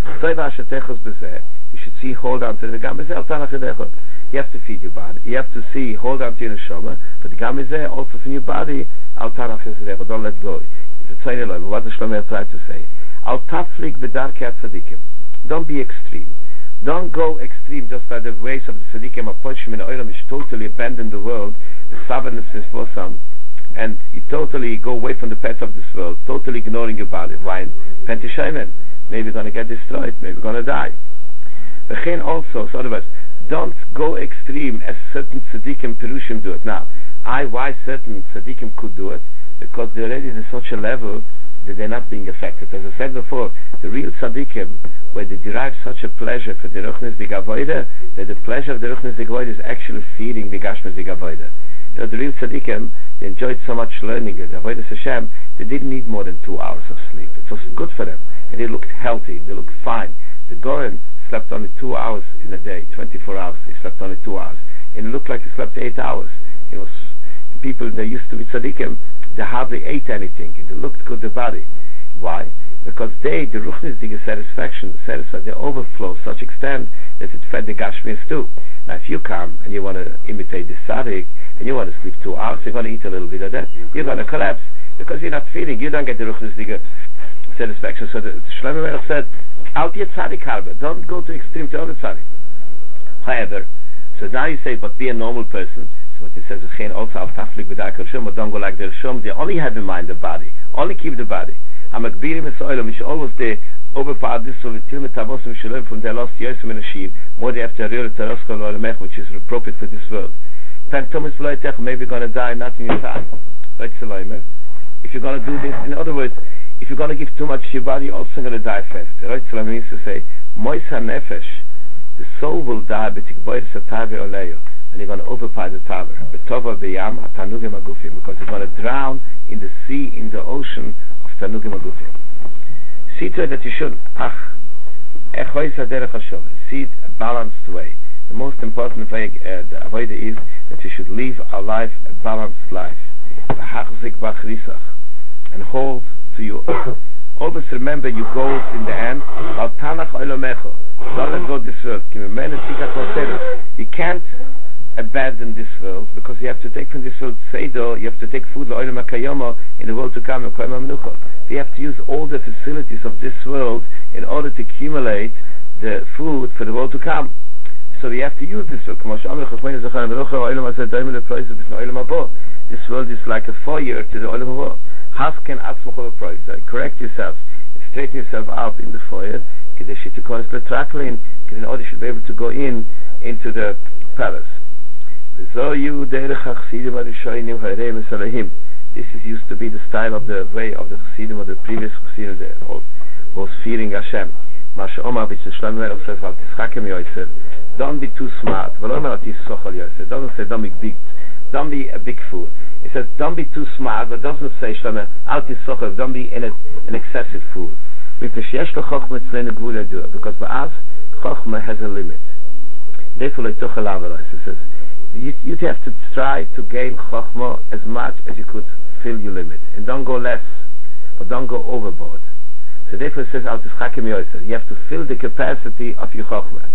Speaker 4: You should see, hold on to the gamizeh. You have to feed your body. You have to see, hold on to your neshama. But the gamizeh, also from your body, don't let go. What does Shlomo try to say? Al taflik b'darkei tzadikim. Don't be extreme. Don't go extreme just by the ways of the tzadikim. You totally abandon the world. The stubbornness is for some, and you totally go away from the paths of this world, totally ignoring your body. Why? Pentishemen. Maybe you're going to get destroyed. Maybe you're going to die. V'chein also, so otherwise, don't go extreme as certain tzadikim perushim do it. Now, why certain tzadikim could do it? Because they're already in such a level that they're not being affected. As I said before, the real tzaddikim, where they derive such a pleasure for the ruchnis dig avoida, that the pleasure of the ruchnis dig avoida is actually feeding the gashmis dig avoida. You know, the real tzaddikim, they enjoyed so much learning it, avodas Hashem, they didn't need more than 2 hours of sleep. It was good for them, and they looked healthy, they looked fine. The Goren slept only 2 hours in a day, 24 hours, he slept only 2 hours, and it looked like he slept 8 hours. It was the people that used to be tzaddikim, they hardly ate anything, and they looked good the body. Why? Because the ruchnis dig satisfaction, they overflow to such extent that it fed the gashmis too. Now if you come and you want to imitate the tzaddik, and you want to sleep 2 hours, you're going to eat a little bit of that, you're going to collapse, because you're not feeding, you don't get the ruchnis dig satisfaction. So the Shlomo Melech said, out your tzaddik harbe, don't go to extreme to other tzaddik. However, so now you say, but be a normal person. what it says, also al taflik b'dai kol shum, but don't go like the shum. They only have in mind the body, only keep the body. Hamakbirim es oilam, which always the overpower this so till metabosim shalom from their lost yosem in a sheep, more they have to real taroskol olamech, which is appropriate for this world. Pantomis v'loitech, maybe you're going to die not in your time. Right, Salaimer? If you're going to do this, in other words, if you're going to give too much to your body, you're also going to die faster. Right? Salaimer means to say, moisa nefesh, the soul will die, but and you're going to overpower the tower. Because you're going to drown in the sea, in the ocean of Tanugim Agufim. See to it that you shouldn't. See it a balanced way. The most important way the avoid is that you should live a life, a balanced life. And hold to you. Always remember your goals in the end. Don't let go this world. You can't abandon this world because you have to take from this world seido, you have to take food in the world to come. You have to use all the facilities of this world in order to accumulate the food for the world to come. So we have to use this world. This world is like a foyer to the Olam Haba. Correct yourself, straighten yourself out in the foyer, in order you should be able to go into the palace. This is used to be the style of the way of the Chassidim, of the previous Chassidim, was fearing Hashem. Don't be too smart. Doesn't say don't be a big fool. It says don't be too smart, but doesn't say don't be an excessive fool. Because Ba'az, Chochmah has a limit. Therefore, it says you have to try to gain Chochmah as much as you could fill your limit. And don't go less, but don't go overboard. So therefore it says, you have to fill the capacity of your Chochmah.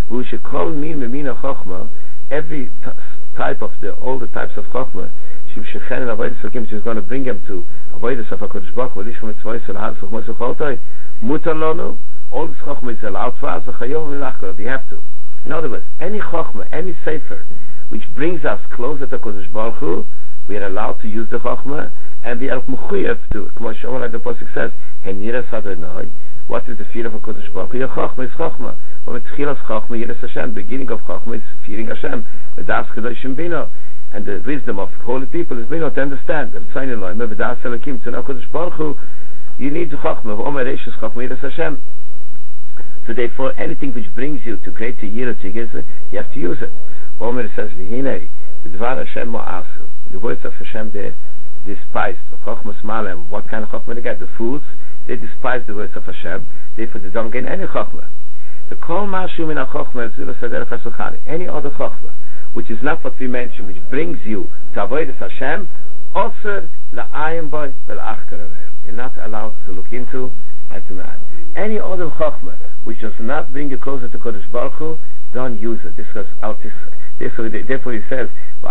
Speaker 4: Every type of all the types of Chochmah, which is going to bring them to avoidance of HaKadosh Baruch Hu, Mutalonu, all this Chochmah is allowed for us, we have to. In other words, any Chochmah, any Sefer, which brings us closer to HaKadosh Baruch Hu, we are allowed to use the Chochmah, and we are mechuyev to, like the Pasuk says, Heniras Adonai, what is the fear of HaKadosh Baruch Hu? Your Chochmah is Chochmah. From Tchilas Chochmah, Yiras Hashem, beginning of Chochmah is fearing Hashem, V'das Kedoshim Bino, and the wisdom of holy people is Bino to understand, V'das Elokim, to know HaKadosh Baruch Hu, you need the Chochmah, V'omer Eishus Chochmah Yiras Hashem. So therefore, anything which brings you to greater Yirah Tigizah, you have to use it. Omer says, V'hinei, V'dvar Hashem Mo'asu. The words of Hashem, they despised. Chochmas Malem, what kind of Chochmah they get? The foods, they despise the words of Hashem, therefore they don't gain any Chochmah. The Kol Mashu Min HaChochmah, any other Chochmah, which is not what we mentioned, which brings you to avoid Hashem, Osir La'ayim Boy V'l'achkar. You're not allowed to look into and to man. Any other Chochmah which does not bring you closer to Kodesh Baruch Hu, don't use it. Therefore he says,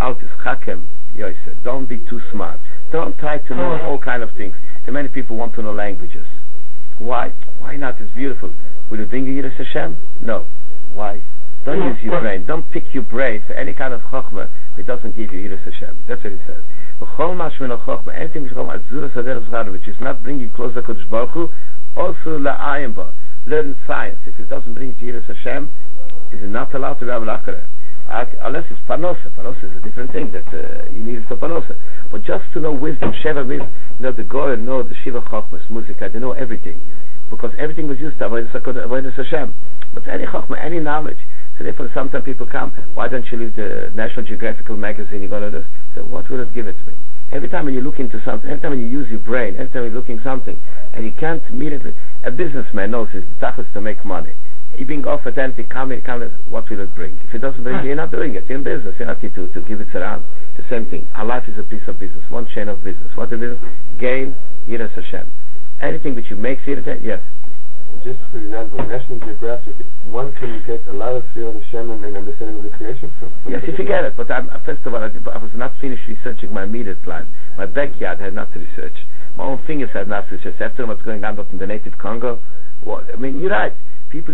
Speaker 4: don't be too smart. Don't try to know all kind of things. There many people want to know languages. Why? Why not? It's beautiful. Will it bring you Yiras Hashem? No. Why? Don't use your brain. Don't pick your brain for any kind of Chochmah that doesn't give you Yiras Hashem. That's what he says. Anything which is not bringing you closer to Kodesh Baruch Hu, also la'ayim ba. Learn science. If it doesn't bring you Yiras Hashem, is it not allowed to be Avlachara? Unless it's Panosa. Panosa is a different thing that you need it for Panosa. But just to know wisdom, Sheva wisdom, the Goy know the Shiva Chochmas, Muzika, they know everything. Because everything was used to avoid Hashem. But any Chochmah, any knowledge. So therefore sometimes people come, why don't you leave the National Geographical magazine, you're going to do this? So what will it give it to me? Every time when you look into something, every time when you use your brain, every time you're looking something, and you can't immediately, a businessman knows his tachlis to make money. You're being offered anything, what will it bring? If it doesn't bring, you're not doing it. You're in business. You're not here to give it around. The same thing. Our life is a piece of business, one chain of business. What is business? Gain, Yiras Hashem. Anything which you make Yiras Hashem, yes.
Speaker 2: Just for example, National Geographic, one can get a lot of Yiras Hashem and understanding of the creation from
Speaker 4: yes, if you get it. But first of all, I was not finished researching my immediate life. My backyard had not to research. My own fingers had not to research. After what's going on in the native Congo, I mean, you're right. People,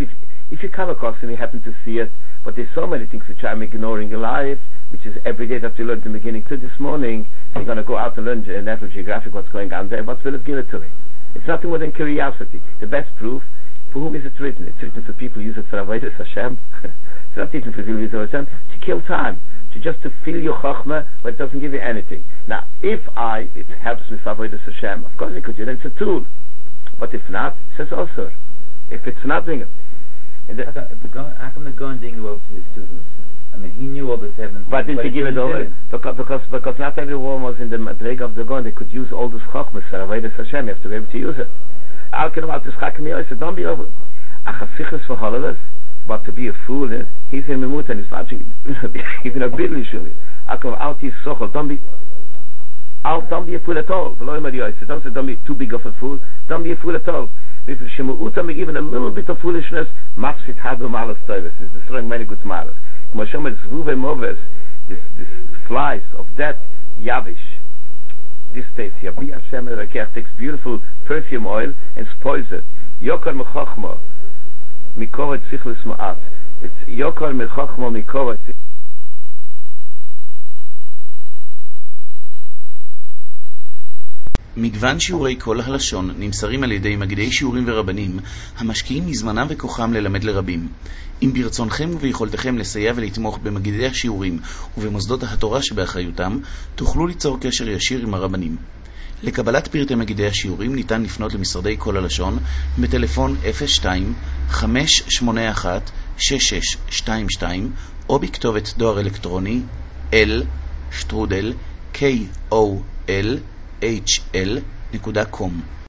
Speaker 4: If you come across and you happen to see it, but there's so many things which I'm ignoring in life, which is every day that you learned in the beginning to this morning, so you're going to go out and learn National Geographic what's going on there, what will it give it to me? It's nothing more than curiosity. The best proof, for whom is it written? It's written for people who use it for Avodas Hashem. It's not written for people who use it for Hashem, to kill time, just to fill your chokhmah, but it doesn't give you anything. Now, if it helps me for Avodas Hashem, of course it could, then it's a tool. But if not, it says also. If it's not doing it.
Speaker 5: How come the Gaon didn't go over to his students? I mean, he knew all the 7.
Speaker 4: But didn't he give it over? Because not everyone was in the Madrega of the Gaon. They could use all this chokhmah for Avodas Hashem. You have to be able to use it. I'll get about this chakim yoyse. Don't be over. Achasichus for holidays. But to be a fool, he's in Memut and he's watching even a bidli shuli. I'll come out his sochel. Don't be a fool at all. Don't say don't be too big of a fool. Don't be a fool at all. Even a little bit of foolishness, mafsit hadu malas toivus, is destroying many good malas. This flies of that yavish. This takes Yabi Hashem Erekech, takes beautiful perfume oil and spoils it. Yokar mechochmo mikovet sichlis ma'at. It's Yokar mechochmo mikovet.
Speaker 6: מגוון שיעורי כל הלשון נמסרים על ידי מגידי שיעורים ורבנים המשקיעים מזמנם וכוחם ללמד לרבים. אם ברצונכם וביכולתכם לסייע ולתמוך במגידי השיעורים ובמוסדות התורה שבאחריותם, תוכלו ליצור קשר ישיר עם הרבנים. לקבלת פרטי מגידי השיעורים ניתן לפנות למשרדי כל הלשון בטלפון 02-581-6622 או בכתובת דואר אלקטרוני l@kol.hl.com